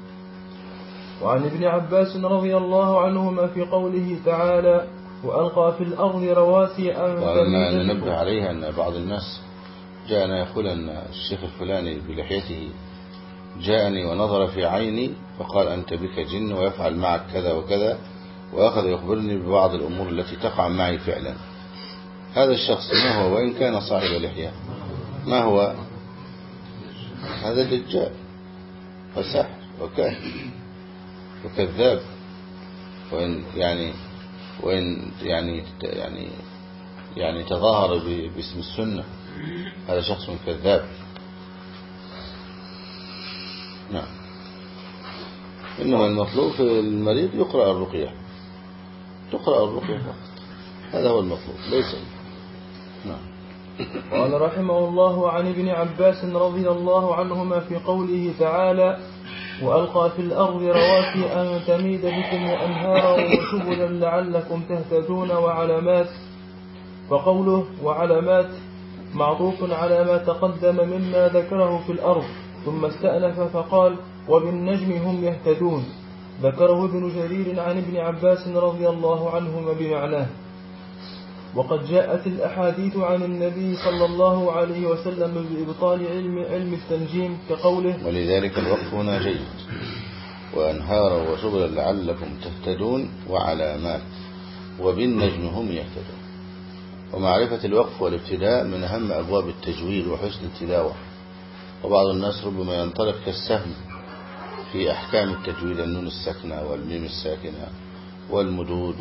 وعن ابن عباس رضي الله عنهما في قوله تعالى: وألقى في الأرض رواسي أن تميد. ننبه عليها أن بعض الناس جاءنا يقول أن الشيخ الفلاني بلحيته جاءني ونظر في عيني وقال أنت بك جن ويفعل معك كذا وكذا، وأخذ يخبرني ببعض الأمور التي تقع معي فعلا. هذا الشخص ما هو وإن كان صاحب لحية؟ ما هو؟ هذا دجال وسحر وكاهن وكذاب، وإن يعني تظاهر باسم السنة. هذا شخص كذاب. نعم. إنما المطلوب في المريض يقرأ الرقية فقط، هذا هو المطلوب ليس. نعم. قال رحمه الله عن ابن عباس رضي الله عنهما في قوله تعالى وألقى في الأرض رواسي أن تميد بكم وأنهارا وسبلا لعلكم تهتدون وعلامات، فقوله وعلامات معطوف على ما تقدم مما ذكره في الأرض، ثم استأنف فقال وبالنجم هم يهتدون. ذكره ابن جرير عن ابن عباس رضي الله عنهما بمعناه. وقد جاءت الأحاديث عن النبي صلى الله عليه وسلم بإبطال علم التنجيم كقوله ولذلك الوقف هنا جيد، وأنهارا وسبلا لعلكم تهتدون وعلامات وبالنجم هم يهتدون. ومعرفة الوقف والابتداء من أهم أبواب التجويد وحسن التلاوة. وبعض الناس ربما ينطلق كالسهم في أحكام التجويد، النون الساكنة والميم الساكنة والمدود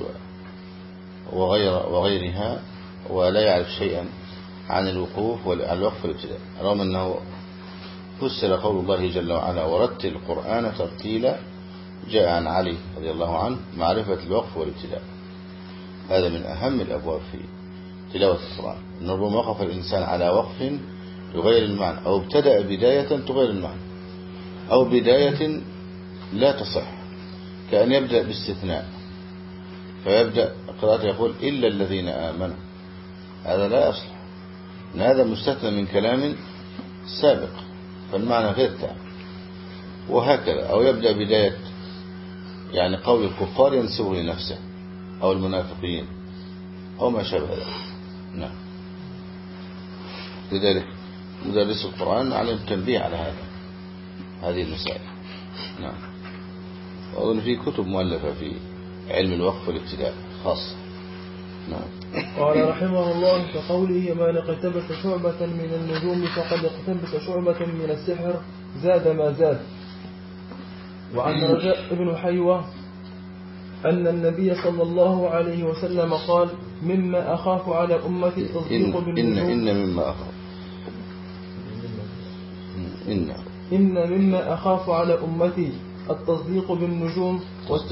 وغيرها، ولا يعرف شيئا عن الوقوف والابتداء، رغم أنه فسر قول الله جل وعلا ورتل القرآن ترتيلا، جاء عن علي رضي الله عنه معرفة الوقف والابتداء. هذا من أهم الأبواب في تلاوة القرآن، أن ربما وقف الإنسان على وقف يغير المعنى، أو ابتدأ بداية تغير المعنى، أو بداية لا تصح، كأن يبدأ باستثناء فيبدأ قراءته يقول إلا الذين آمنوا، هذا لا يصلح، إن هذا مستثنى من كلام سابق فالمعنى غير تام. وهكذا، أو يبدأ بداية يعني قول الكفار ينسبه لنفسه أو المنافقين أو ما شابه ذلك. نعم. لذلك مدرس القرآن عليه التنبيه على هذه المسائل. نعم. وأظن في كتب مؤلفة في علم الوقف والابتداء خاصة. نعم. قال رحمه الله كقوله من اقتبس شعبة من النجوم فقد اقتبس شعبة من السحر زاد ما زاد. وعن رجاء بن حيوة أن النبي صلى الله عليه وسلم قال مما أخاف على أمتي التصديق بالنجوم إن مما أخاف على أمتي التصديق بالنجوم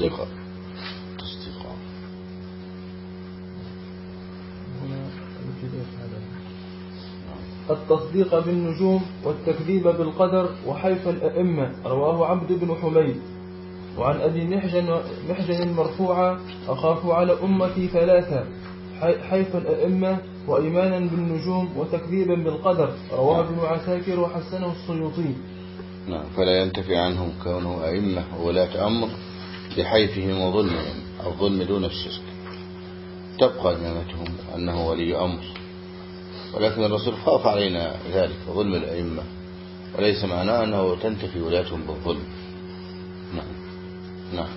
التصديق بالنجوم والتكذيب بالقدر وحيف الأئمة. رواه عبد بن حميد. وعن أبي محجن مرفوعا أخاف على أمتي ثلاثة: حيف الأئمة وإيمانا بالنجوم وتكذيبا بالقدر. رواه ابن عساكر وحسنه السيوطي. نعم. فلا ينتفي عنهم كونه أئمة وولاة أمر بحيفهم وظلمهم، الظلم دون الشرك، تبقى إمامتهم أنه ولي أمر، ولكن الرسول خاف علينا ذلك ظلم الأئمة، وليس معناه أنه تنتفي ولاتهم بالظلم. نعم. نعم.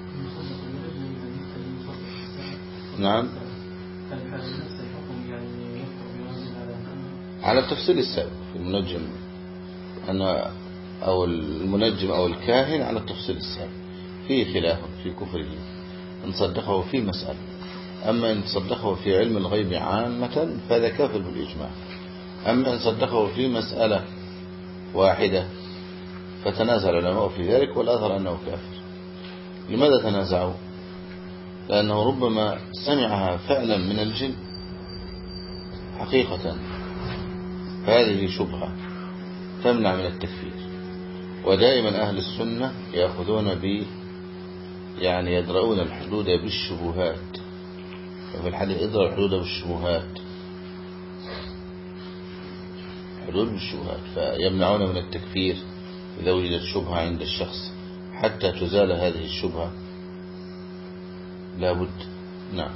نعم. على التفصيل السابق في المنجم أو المنجم أو الكاهن، على التفصيل السابق فيه خلاف في كفره إن صدقه في مسألة، أما إن صدقه في علم الغيب عامة فهذا كافر بالإجماع. أما إن صدقه في مسألة واحدة فتنازع العلماء في ذلك، والأظهر أنه كافر. لماذا تنازعوا؟ لأنه ربما سمعها فعلا من الجن حقيقة، فهذه شبهة تمنع من التكفير. ودائما أهل السنة يأخذون يعني يدرؤون الحدود بالشبهات، وفي الحديث ادرأ الحدود بالشبهات، حدود بالشبهات، فيمنعون من التكفير إذا وجدت شبهة عند الشخص حتى تزال هذه الشبهة لابد. نعم.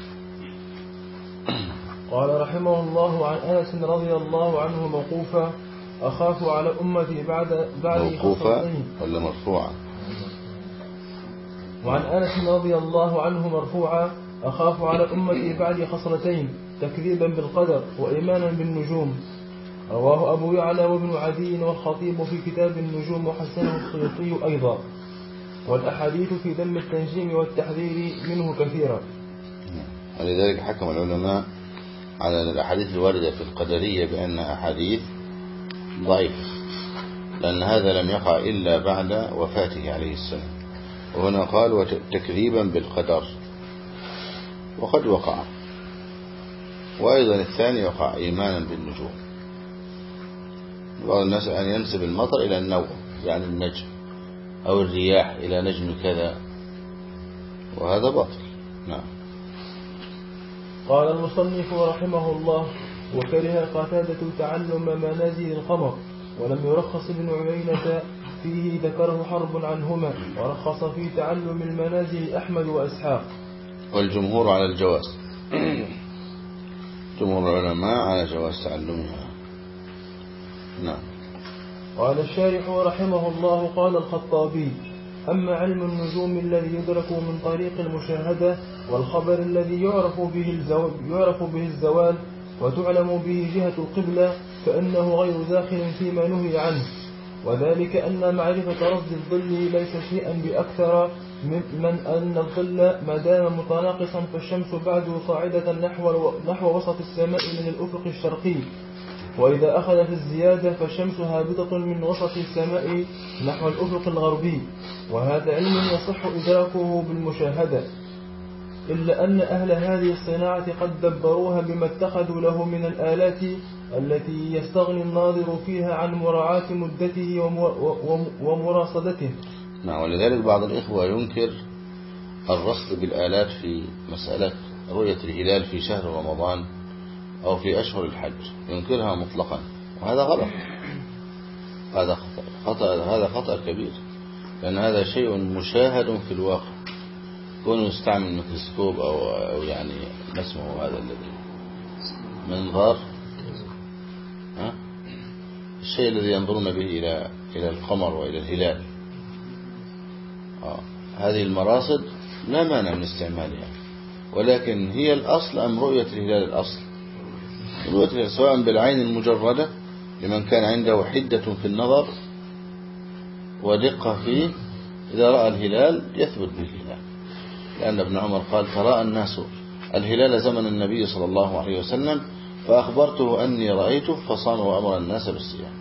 قال رحمه الله عن أنس رضي الله عنه موقوفا أخاف على أمتي بعد موقوفا ولا مرفوعا؟ وعن أنس رضي الله عنه مرفوعا: أخاف على أمتي بعد خصلتين: تكذيبا بالقدر وإيمانا بالنجوم. رواه أبو يعلى وابن عدي والخطيب في كتاب النجوم وحسنه السيوطي أيضا. والأحاديث في ذم التنجيم والتحذير منه كثيرة. ولذلك حكم العلماء على الأحاديث الواردة في القدرية بأنها أحاديث ضعيفة، لأن هذا لم يقع إلا بعد وفاته عليه السلام. وهنا قال تكذيبا بالقدر، وقد وقع. وأيضا الثاني وقع إيمانا بالنجوم. بعض الناس أن ينسب المطر إلى النوم، يعني النجم، أو الرياح إلى نجم كذا، وهذا باطل. نعم. قال المصنف رحمه الله: وكره قتادة تعلم منازل القمر، ولم يرخص ابن عيينة فيه، ذكره حرب عنهما، ورخص في تعلم المنازل أحمد وإسحاق. والجمهور على الجواز، جمهور العلماء على جواز تعلمها. نعم. قال الشارح رحمه الله: قال الخطابي: أما علم النجوم الذي يدرك من طريق المشاهدة، والخبر الذي يعرف به الزوال وتعلم به جهة القبلة، فإنه غير داخل فيما نهي عنه، وذلك أن معرفة رصد الظل ليس شيئا بأكثر من أن الظل ما دام متناقصا فالشمس بعد صاعدة نحو وسط السماء من الأفق الشرقي، وإذا أخذ في الزيادة فالشمس هابطة من وسط السماء نحو الأفق الغربي، وهذا علم يصح إدراكه بالمشاهدة، إلا أن أهل هذه الصناعة قد دبروها بما اتخذوا له من الآلات التي يستغني الناظر فيها عن مراعاة مدته ومراصدته. نعم. ولذلك بعض الإخوة ينكر الرصد بالآلات في مسألة رؤية الهلال في شهر رمضان أو في أشهر الحج، ينكرها مطلقا، وهذا غلط. هذا خطأ كبير، لأن هذا شيء مشاهد في الواقع. كونه يستعمل ميكروسكوب أو يعني ما اسمه هذا الذي منظار، الشيء الذي ينظرون به إلى القمر وإلى الهلال، هذه المراصد لا مانع من استعمالها، ولكن هي الأصل أم رؤية الهلال الأصل؟ رؤية الهلال سواء بالعين المجردة لمن كان عنده حدة في النظر ودقة فيه، إذا رأى الهلال يثبت بالهلال، لأن ابن عمر قال: تراءى الناس الهلال زمن النبي صلى الله عليه وسلم فأخبرته أني رأيته فصام وأمر الناس بالصيام.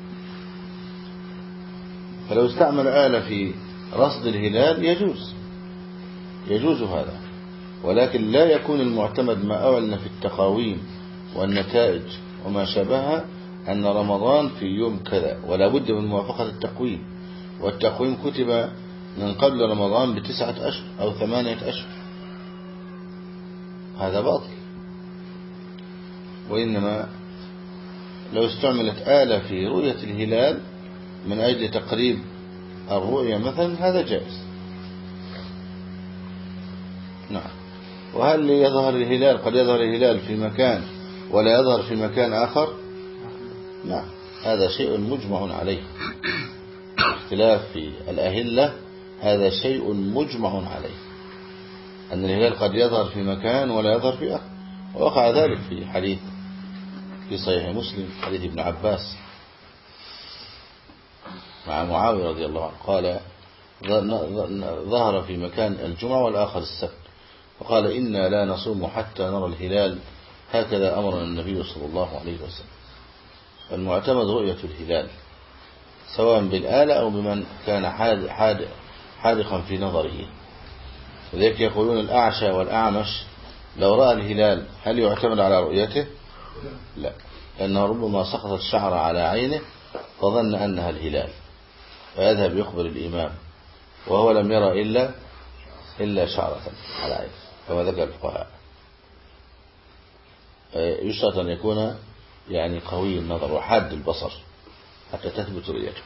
فلو استعمل آلة في رصد الهلال يجوز هذا، ولكن لا يكون المعتمد ما أعلن في التقاويم والنتائج وما شابهها أن رمضان في يوم كذا، ولا بد من موافقة التقويم، والتقويم كتب من قبل رمضان ب9 أشهر أو 8 أشهر، هذا باطل. وإنما لو استعملت آلة في رؤية الهلال من أجل تقريب الرؤية مثلا، هذا جائز. نعم. وهل يظهر الهلال؟ قد يظهر الهلال في مكان ولا يظهر في مكان آخر. نعم، هذا شيء مجمع عليه. اختلاف في الأهلة هذا شيء مجمع عليه، أن الهلال قد يظهر في مكان ولا يظهر في آخر. ووقع ذلك في حديث في صحيح مسلم، حديث ابن عباس مع معاوية رضي الله عنه، قال: ظهر في مكان الجمعة والآخر السبت، وقال: إنا لا نصوم حتى نرى الهلال، هكذا أمرنا النبي صلى الله عليه وسلم. فالمعتمد رؤية الهلال سواء بالآلة أو بمن كان حادقا في نظره. وذلك يقولون الأعشى والأعمش لو رأى الهلال هل يعتمد على رؤيته؟ لا، لأنه ربما سقطت شعر على عينه فظن أنها الهلال، فيذهب يخبر الإمام وهو لم يرى إلا شعرة على عينه، كما ذكر الفقهاء. يشترط أن يكون يعني قوي النظر وحاد البصر حتى تثبت رؤيته.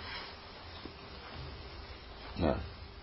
نعم.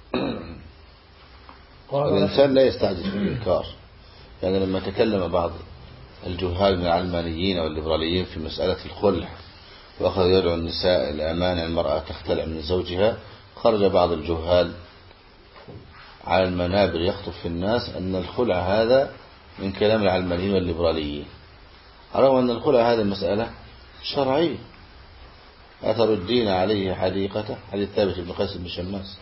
الإنسان لا يستعجل في الإنكار، يعني لما تكلم بعض الجهال من العلمانيين والليبراليين في مسألة الخلع وأخذ يدعو النساء إلى مانع المرأة تختلع من زوجها، خرج بعض الجهال على المنابر يخطب في الناس أن الخلع هذا من كلام العلمانيين والليبراليين، رغم أن الخلع هذا مسألة شرعية. أتردين عليه حديقته، حديث ثابت بن قيس بن شماس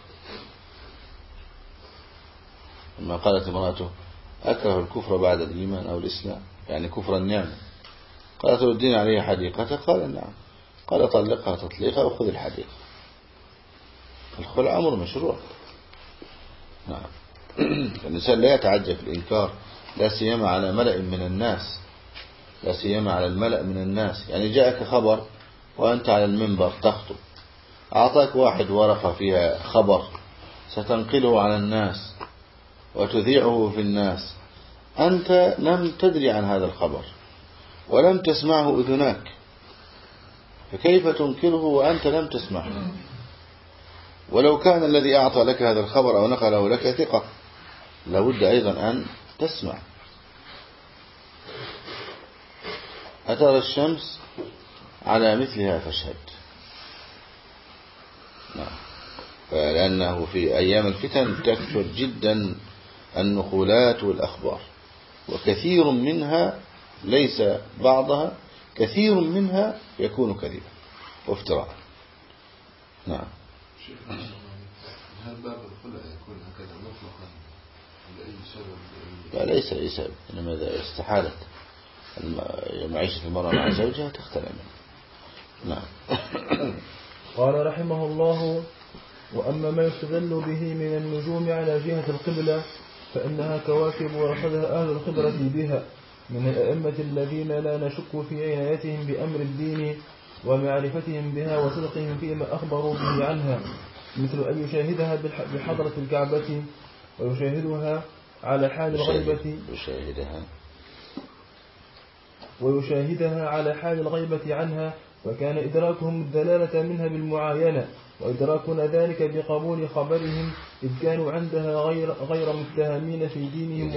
لما قالت امرأته أكره الكفر بعد الإيمان أو الإسلام، يعني كفر النعمة، قالت تردين عليه حديقته، قال نعم، قال طلقها تطليقها وخذ الحديقة. الخلع أمر مشروع. نعم. الإنسان لا يتعجب في الإنكار، لا سيما على ملأ من الناس، لا سيما على الملأ من الناس. يعني جاءك خبر وأنت على المنبر تخطب، أعطاك واحد ورقة فيها خبر ستنقله على الناس وتذيعه في الناس، أنت لم تدري عن هذا الخبر ولم تسمعه أذناك، فكيف تنكره وأنت لم تسمعه؟ ولو كان الذي أعطى لك هذا الخبر أو نقله لك ثقة لابد أيضا أن تسمع. أترى الشمس على مثلها فاشهد. لأنه في أيام الفتن تكثر جدا النقولات والأخبار، وكثير منها ليس بعضها، كثير منها يكون كذبا وافتراء. نعم. هل باب الخلع يكون هكذا مطلقا لأي سبب؟ لا، ليس لأي سبب، إنما إذا استحالت معيشة المرأة مع زوجها تختلف. نعم. قال رحمه الله: وأما ما يستدل به من النجوم على جهة القبلة فإنها كواكب ورصدها أهل الخبرة بها من الأئمة الذين لا نشك في عنايتهم بأمر الدين ومعرفتهم بها وصدقهم فيما أخبروا به عنها، مثل أن يشاهدها بحضرة الكعبة ويشاهدها على حال الغيبة عنها، فكان إدراكهم الدلالة منها بالمعاينة، وإدراكنا ذلك بقبول خبرهم إذ كانوا عندها غير متهمين في دينهم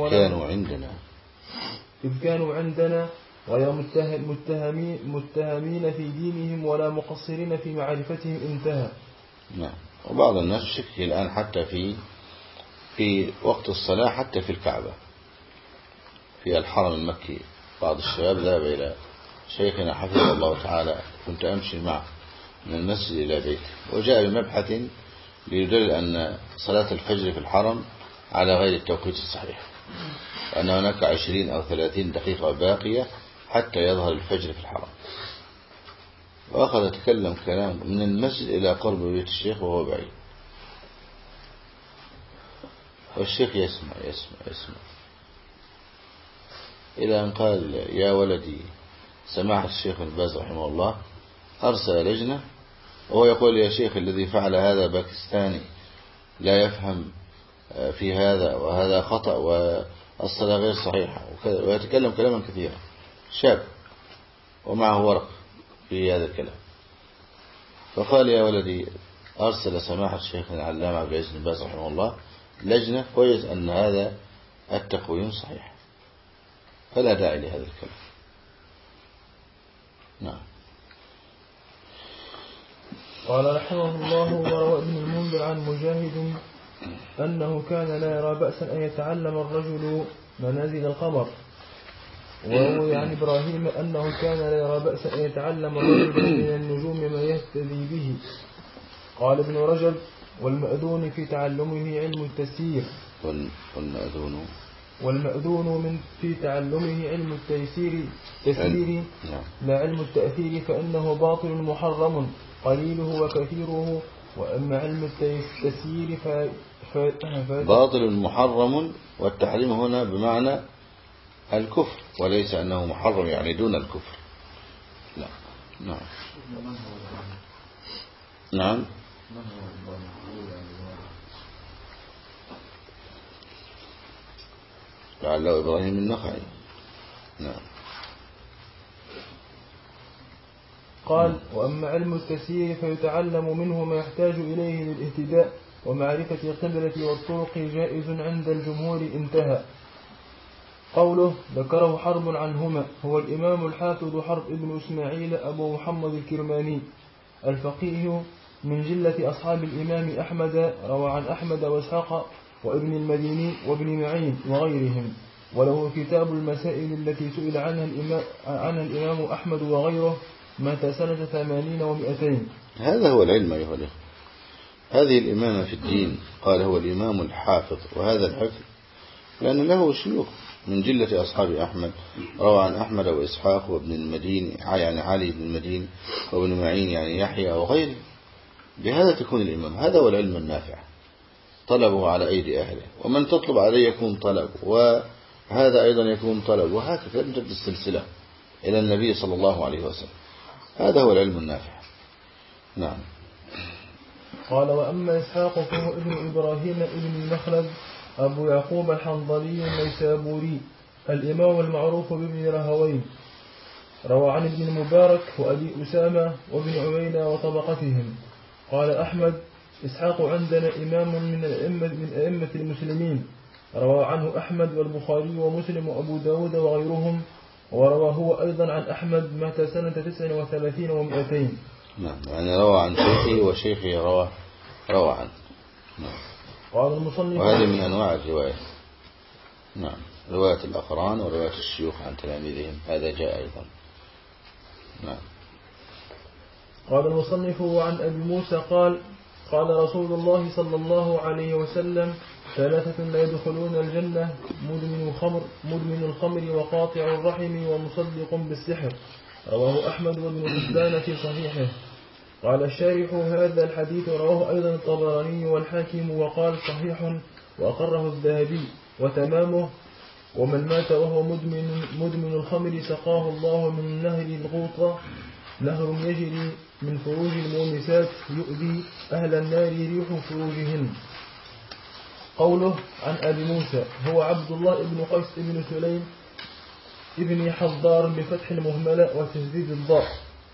غير متهمين في دينهم ولا مقصرين في معرفتهم. انتهى. نعم. وبعض الناس يشكي الآن حتى في وقت الصلاة، حتى في الكعبة في الحرم المكي، بعض الشباب ذهب إلى شيخنا حفظه الله تعالى، كنت أمشي معه من المسجد إلى بيته، وجاء بمبحث ليدل أن صلاة الفجر في الحرم على غير التوقيت الصحيح، وأن هناك 20 أو 30 دقيقة باقية حتى يظهر الفجر في الحرم. وأخذ يتكلم كلام من المسجد إلى قرب بيت الشيخ وهو بعيد، والشيخ يسمع إلى أن قال: يا ولدي، سماحة الشيخ ابن باز رحمه الله أرسل لجنة، وهو يقول: يا شيخ، الذي فعل هذا باكستاني لا يفهم في هذا، وهذا خطأ، والصلاة غير صحيحة، ويتكلم كلاما كثيرا، شاب ومعه ورق في هذا الكلام. فقال: يا ولدي، أرسل سماحة الشيخ العلامة عبد العزيز بن باز رحمه الله لجنة، كويس أن هذا التقويم صحيح، فلا داعي لهذا الكلام. نعم. قال رحمه الله: وروى ابن المنذر عن مجاهد أنه كان لا يرى بأسا أن يتعلم الرجل منازل القمر، وروي عن إبراهيم أنه كان لا يرى بأسا أن يتعلم الرجل من النجوم ما يهتدي به. قال ابن رجب: والمأذون في تعلمه علم التسيير، والمأذون في تعلمه علم التيسير لا علم التأثير، فإنه باطل محرم قليله وكثيره. وأما علم التسيير باطل محرم، والتحريم هنا بمعنى الكفر، وليس أنه محرم يعني دون الكفر. لا. نعم. نعم. لعله إبراهيم النخعي. نعم. قال: وأما علم التسيير فيتعلم منه ما يحتاج إليه للاهتداء ومعرفة القبلة والطرق، جائز عند الجمهور. انتهى. قوله: ذكره حرب عنهما، هو الإمام الحافظ حرب ابن إسماعيل أبو محمد الكرماني الفقيه من جلة أصحاب الإمام أحمد، روى عن أحمد وإسحاق وابن المديني وابن معين وغيرهم. وله كتاب المسائل التي سئل عنها الإمام أحمد وغيره، مات سنة 80 و200. هذا هو العلم أيها الأخوة، هذه الإمامة في الدين. قال هو الإمام الحافظ، وهذا الحفظ لأن له شيوخ من جلة أصحاب أحمد، روى عن أحمد وإسحاق وابن المدين يعني علي بن المدين وابن معين يعني يحيى وغيره. بهذا تكون الإمام. هذا هو العلم النافع، طلبه على أيدي أهله، ومن تطلب عليه يكون طلب، وهذا أيضا يكون طلب، وهكذا تمتد السلسلة إلى النبي صلى الله عليه وسلم. هذا هو العلم النافع. نعم. قال وأما إسحاق فهو ابن إبراهيم ابن المخلد أبو يعقوب الحنظلي النيسابوري، الإمام المعروف بابن رهوين، روى عن ابن المبارك وأبي أسامة وابن عيينة وطبقتهم. قال أحمد إسحاق عندنا إمام من أئمة المسلمين، روى عنه أحمد والبخاري ومسلم وأبو داود وغيرهم، وروى هو أيضا عن أحمد مات سنة 39 و200. نعم، يعني روى عن شيخه وشيخه روى عنه. نعم. قال المصنف وهذه من أنواع الرواية. نعم، رواية الأقران ورواية الشيوخ عن تلاميذهم، هذا جاء أيضا. نعم. قال المصنف وعن أبي موسى قال قال رسول الله صلى الله عليه وسلم 3 لا يدخلون الجنة: مدمن الخمر وقاطع الرحم ومصدق بالسحر، رواه أحمد وابن حبان في صحيحه. قال الشارح هذا الحديث رواه أيضا الطبراني والحاكم وقال صحيح وأقره الذهبي وتمامه: ومن مات وهو مدمن الخمر سقاه الله من نهر الغوطة، نهر يجري من فروج المؤنسات يؤذي أهل النار ريح فروجهن. قوله عن أبي موسى هو عبد الله بن قيس بن سليم ابن حضار بفتح المهملة وتشديد الضاء.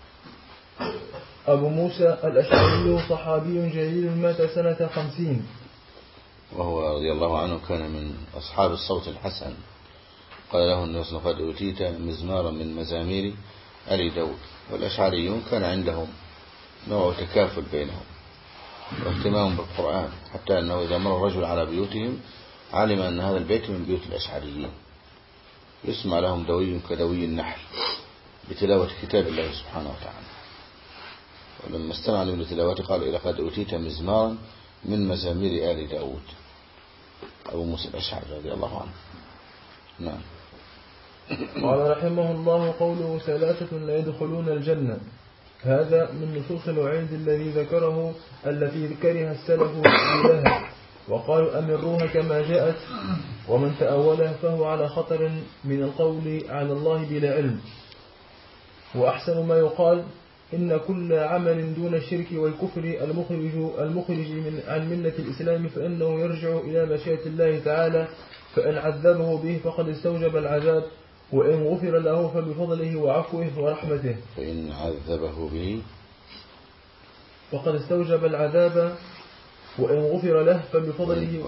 أبو موسى الأشعري صحابي جليل مات سنة 50، وهو رضي الله عنه كان من أصحاب الصوت الحسن. قال له النبي صلى الله عليه وسلم: قد أوتيت مزمارا من مزامير آل داود. والأشعريون كان عندهم نوع تكافل بينهم واهتمام بالقرآن، حتى أنه إذا مر الرجل على بيوتهم علم أن هذا البيت من بيوت الأشعريين، يسمع لهم دوي كدوي النحل بتلاوة كتاب الله سبحانه وتعالى. ولما استمع لهم لتلاوته قال: لقد أوتيت مزمارا من مزامير آل داود. أبو موسى الأشعري رضي الله عنه. نعم. قال رحمه الله قوله 3 لا يدخلون الجنة، هذا من نصوص الوعيد التي كره السلف لها، وقالوا أمروها كما جاءت، ومن تأولها فهو على خطر من القول على الله بلا علم. وأحسن ما يقال إن كل عمل دون الشرك والكفر المخرج عن ملة الإسلام فإنه يرجع إلى مشيئة الله تعالى، فإن عذبه به فقد استوجب العذاب، وإن غفر له فبفضله وعفوه ورحمته. فإن عذبه به فقد استوجب العذاب، وإن غفر له فبفضله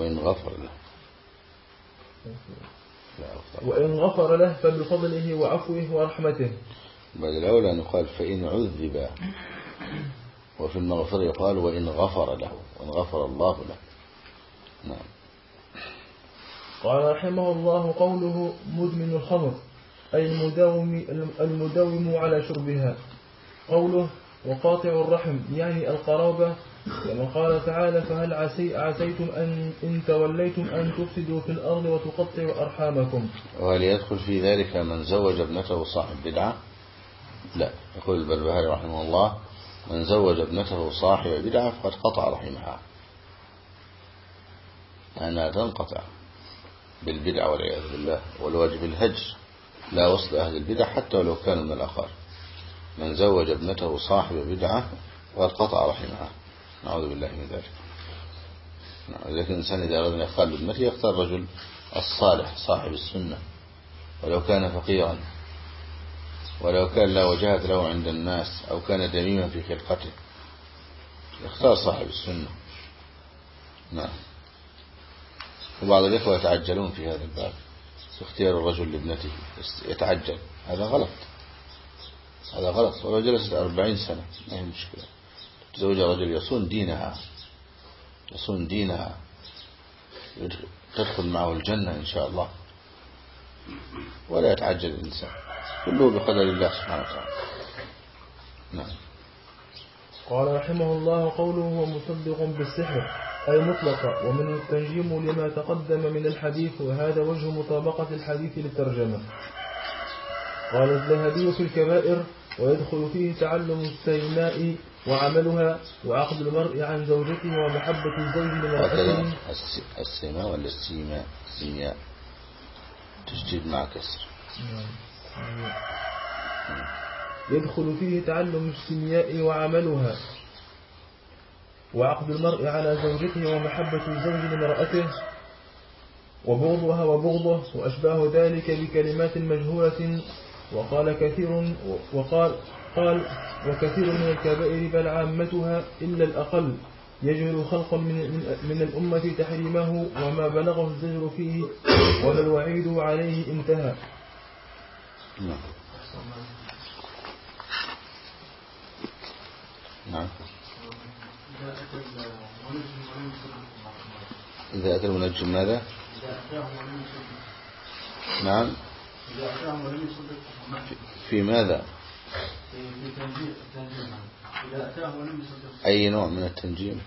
وإن غفر له فبفضله وعفوه ورحمته. بعد الأولى أن يقال فإن عذب، وفي المغفرة يقال وإن غفر له، وإن غفر الله له. نعم. قال رحمه الله قوله مدمن الخمر أي المداوم على شربها. قوله وقاطع الرحم يعني القرابة، كما قال تعالى: فهل عسيتم إن توليتم أن تفسدوا في الأرض وتقطعوا أرحامكم. وهل يدخل في ذلك من زوج ابنته صاحب بدعة؟ لا. يقول البربهاري رحمه الله: من زوج ابنته صاحب بدعة فقد قطع رحمها، أنها تنقطع بالبدعة والعياذ بالله. والواجب الهجر، لا وصل أهل البدع حتى ولو كانوا من الأخر. من زوج ابنته صاحب بدعة فقد قطع رحمها، نعوذ بالله من ذلك. لكن الإنسان إذا أراد أن يخال ابنته يختار رجل الصالح صاحب السنة، ولو كان فقيرا، ولو كان لا وجهة له عند الناس، أو كان دميما في خلقته، يختار صاحب السنة. نعم. وبعض الإخوة يتعجلون في هذا الباب في اختيار الرجل لابنته، يتعجل. هذا غلط، هذا غلط. ولو جلست 40 سنة ما هي مشكلة. تزوج رجل يصون دينها، تدخل معه الجنة إن شاء الله. ولا يتعجل الإنسان، كله بقدر الله سبحانه وتعالى. نعم. قال رحمه الله قوله ومصدق بالسحر أي مطلقة، ومن التنجيم لما تقدم من الحديث، وهذا وجه مطابقة الحديث للترجمة. قال الذهبي في الكبائر ويدخل فيه تعلم السيماء وعملها وعقد المرء عن زوجته ومحبة الزوج لمرأته. السيماء ولا السيماء؟ السيماء تشديد مع كسر. يدخل فيه تعلم السيماء وعملها وعقد المرء على زوجته ومحبة الزوج لمرأته وبغضها وبغضه وأشباه ذلك بكلمات مجهولة. وقال وكثير من الكبائر بل عامتها إلا الأقل يجهل خلق من الأمة تحريمه وما بلغه الزجر فيه وما الوعيد عليه انتهى. نعم. إذا أتى المنجم ماذا؟ نعم. في ماذا؟ في تنجيم. إذا أتاه ولم يصدق. أي نوع من التنجيم؟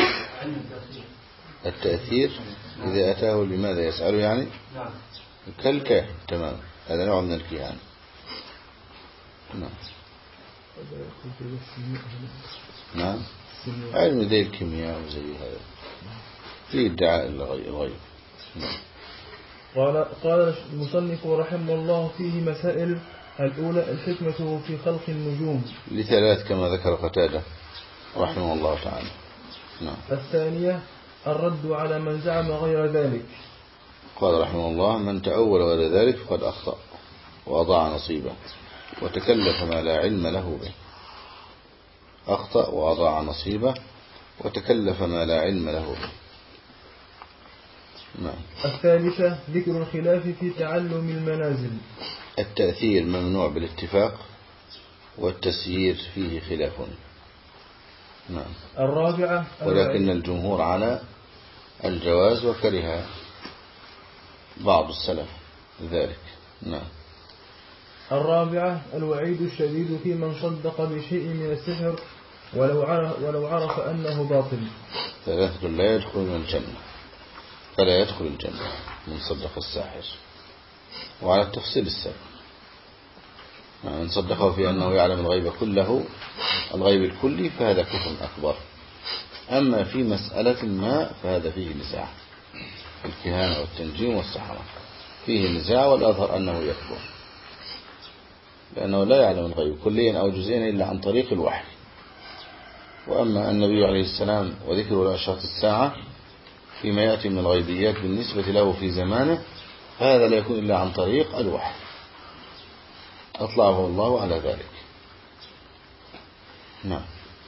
التأثير. إذا أتاه لماذا يسأله يعني؟ نعم. كالكاهن. تمام، هذا نوع من الكهان. نعم. نعم. علم زي الكيمياء وزي هذا في ادعاء الغيب. نعم. قال المصنف رحمه الله فيه مسائل. الأولى الحكمة في خلق النجوم لثلاث كما ذكر قتادة رحمه الله تعالى. نعم. الثانية الرد على من زعم غير ذلك. قال رحمه الله من تأول غير ذلك فقد أخطأ وأضاع نصيبه وتكلف ما لا علم له به. أخطأ وأضاع نصيبه وتكلف ما لا علم له به. نعم. الثالثة ذكر الخلاف في تعلم المنازل. التأثير ممنوع بالاتفاق والتسيير فيه خلاف. نعم. الرابعة ولكن الجمهور على الجواز وكره بعض السلف ذلك. نعم. الرابعة الوعيد الشديد في من صدق بشيء من السحر ولو عرف أنه باطل. ثلاثة لا يدخلون الجنة، فلا يدخل الجنة من صدق الساحر. وعلى التفصيل السابق من صدقه في أنه يعلم الغيب كله الغيب الكلي فهذا كفر أكبر. أما في مسألة ما فهذا فيه نزاع، الكهانة والتنجيم والسحرة فيه نزاع، والأظهر أنه يكفر لأنه لا يعلم الغيب كليا أو جزئيا إلا عن طريق الوحي. وأما النبي عليه السلام وذكر لأشراط الساعة فيما يأتي من الغيبيات بالنسبة له في زمانه فهذا لا يكون إلا عن طريق الوحي، أطلعه الله على ذلك. نعم.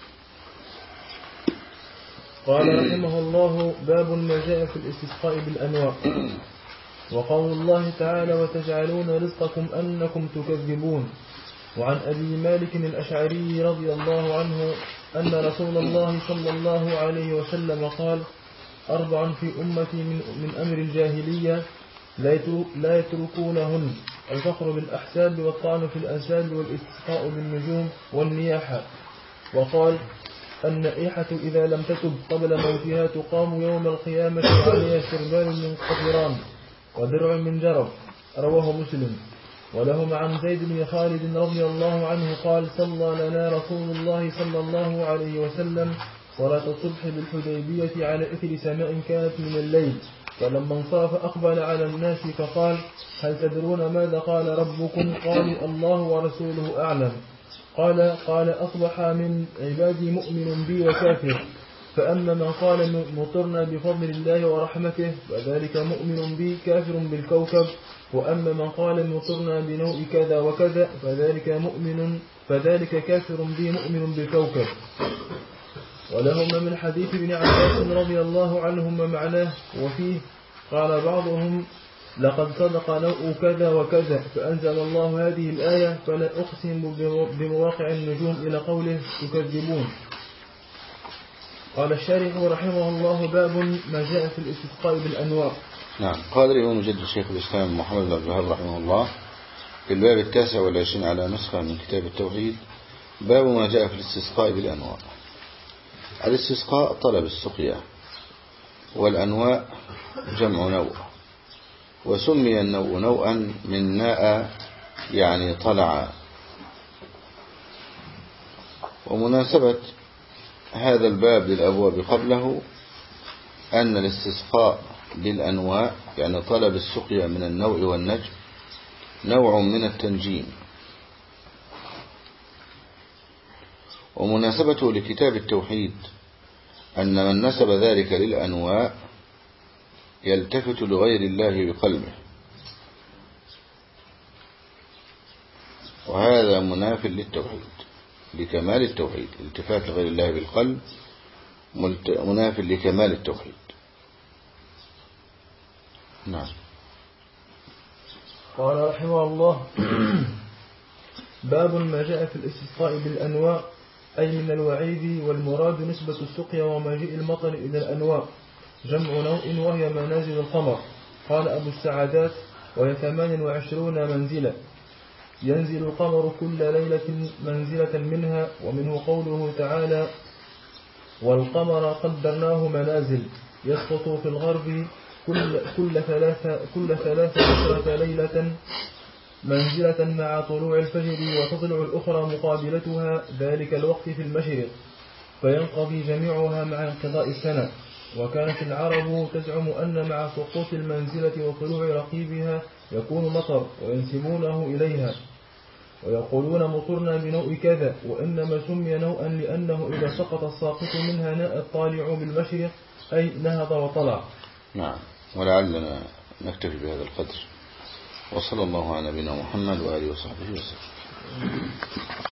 قال رحمه الله باب ما جاء في الاستسقاء بالأنواع. وقول الله تعالى وتجعلون رزقكم أنكم تكذبون. وعن أبي مالك الأشعري رضي الله عنه أن رسول الله صلى الله عليه وسلم قال 4 في أمتي من أمر الجاهلية لا يتركونهن: الفخر بالأحساب والطعن في الأنساب والاستسقاء بالنجوم والنياحة. وقال النائحة إذا لم تتب قبل موتها تقام يوم القيامة عليها سربال من قطران ودرع من جرب. رواه مسلم. ولهم عن زيد بن خالد رضي الله عنه قال صلى لنا رسول الله صلى الله عليه وسلم صلاة الصبح بالحديبية على إثر سماء كانت من الليل، فلما انصرف أقبل على الناس فقال هل تدرون ماذا قال ربكم؟ قالوا الله ورسوله أعلم. قال أصبح من عبادي مؤمن بي وكافر، فأما من قال مطرنا بفضل الله ورحمته فذلك مؤمن بي كافر بالكوكب، وأما من قال مطرنا بنوء كذا وكذا فذلك كافر بي مؤمن بالكوكب. ولهما من حديث ابن عباس رضي الله عنهما معناه، وفيه قال بعضهم لقد صدق نوء كذا وكذا، فأنزل الله هذه الآية فلا أقسم بمواقع النجوم إلى قوله تكذبون. قال الشارح رحمه الله: باب ما جاء في الاستسقاء بالأنواع. نعم. قال الإمام مجدد الشيخ الإسلام محمد بن عبد الوهاب رحمه الله في الباب 29 على نسخة من كتاب التوحيد: باب ما جاء في الاستسقاء بالأنواع. الاستسقاء طلب السقيا، والأنواع جمع نوع، وسمي النوع نوعا من ناء يعني طلع. ومناسبة هذا الباب للأبواب قبله أن الاستسقاء بالأنواع يعني طلب السقيا من النوع والنجم نوع من التنجيم. ومناسبته لكتاب التوحيد أن من نسب ذلك للأنواع يلتفت لغير الله بقلبه، وهذا مناف للتوحيد، لكمال التوحيد. التفات لغير الله بالقلب مناف لكمال التوحيد. نعم. قال رحمه الله: باب ما جاء في الاستسقاء بالأنواع، أي من الوعيد، والمراد نسبة السقيا ومجيء المطر إلى الأنواع، جمع نوء وهي منازل القمر. قال أبو السعادات: وهي 28 منزلة، ينزل القمر كل ليلة منزلة منها. ومنه قوله تعالى: والقمر قدرناه منازل يسقط في الغرب كل 13 ليلة منزلة مع طلوع الفجر، وتطلع الأخرى مقابلتها ذلك الوقت في المشرق، فينقضي جميعها مع انقضاء السنة. وكانت العرب تزعم أن مع سقوط المنزلة وطلوع رقيبها يكون مطر، وينسبونه إليها ويقولون مطرنا بنوء كذا، وإنما سمي نوءا لأنه إذا سقط الساقط منها ناء الطالع بالمشرق، أي نهض وطلع. نعم. ولعلنا نكتفي بهذا القدر، وصلى الله على نبينا محمد وآله وصحبه وسلم.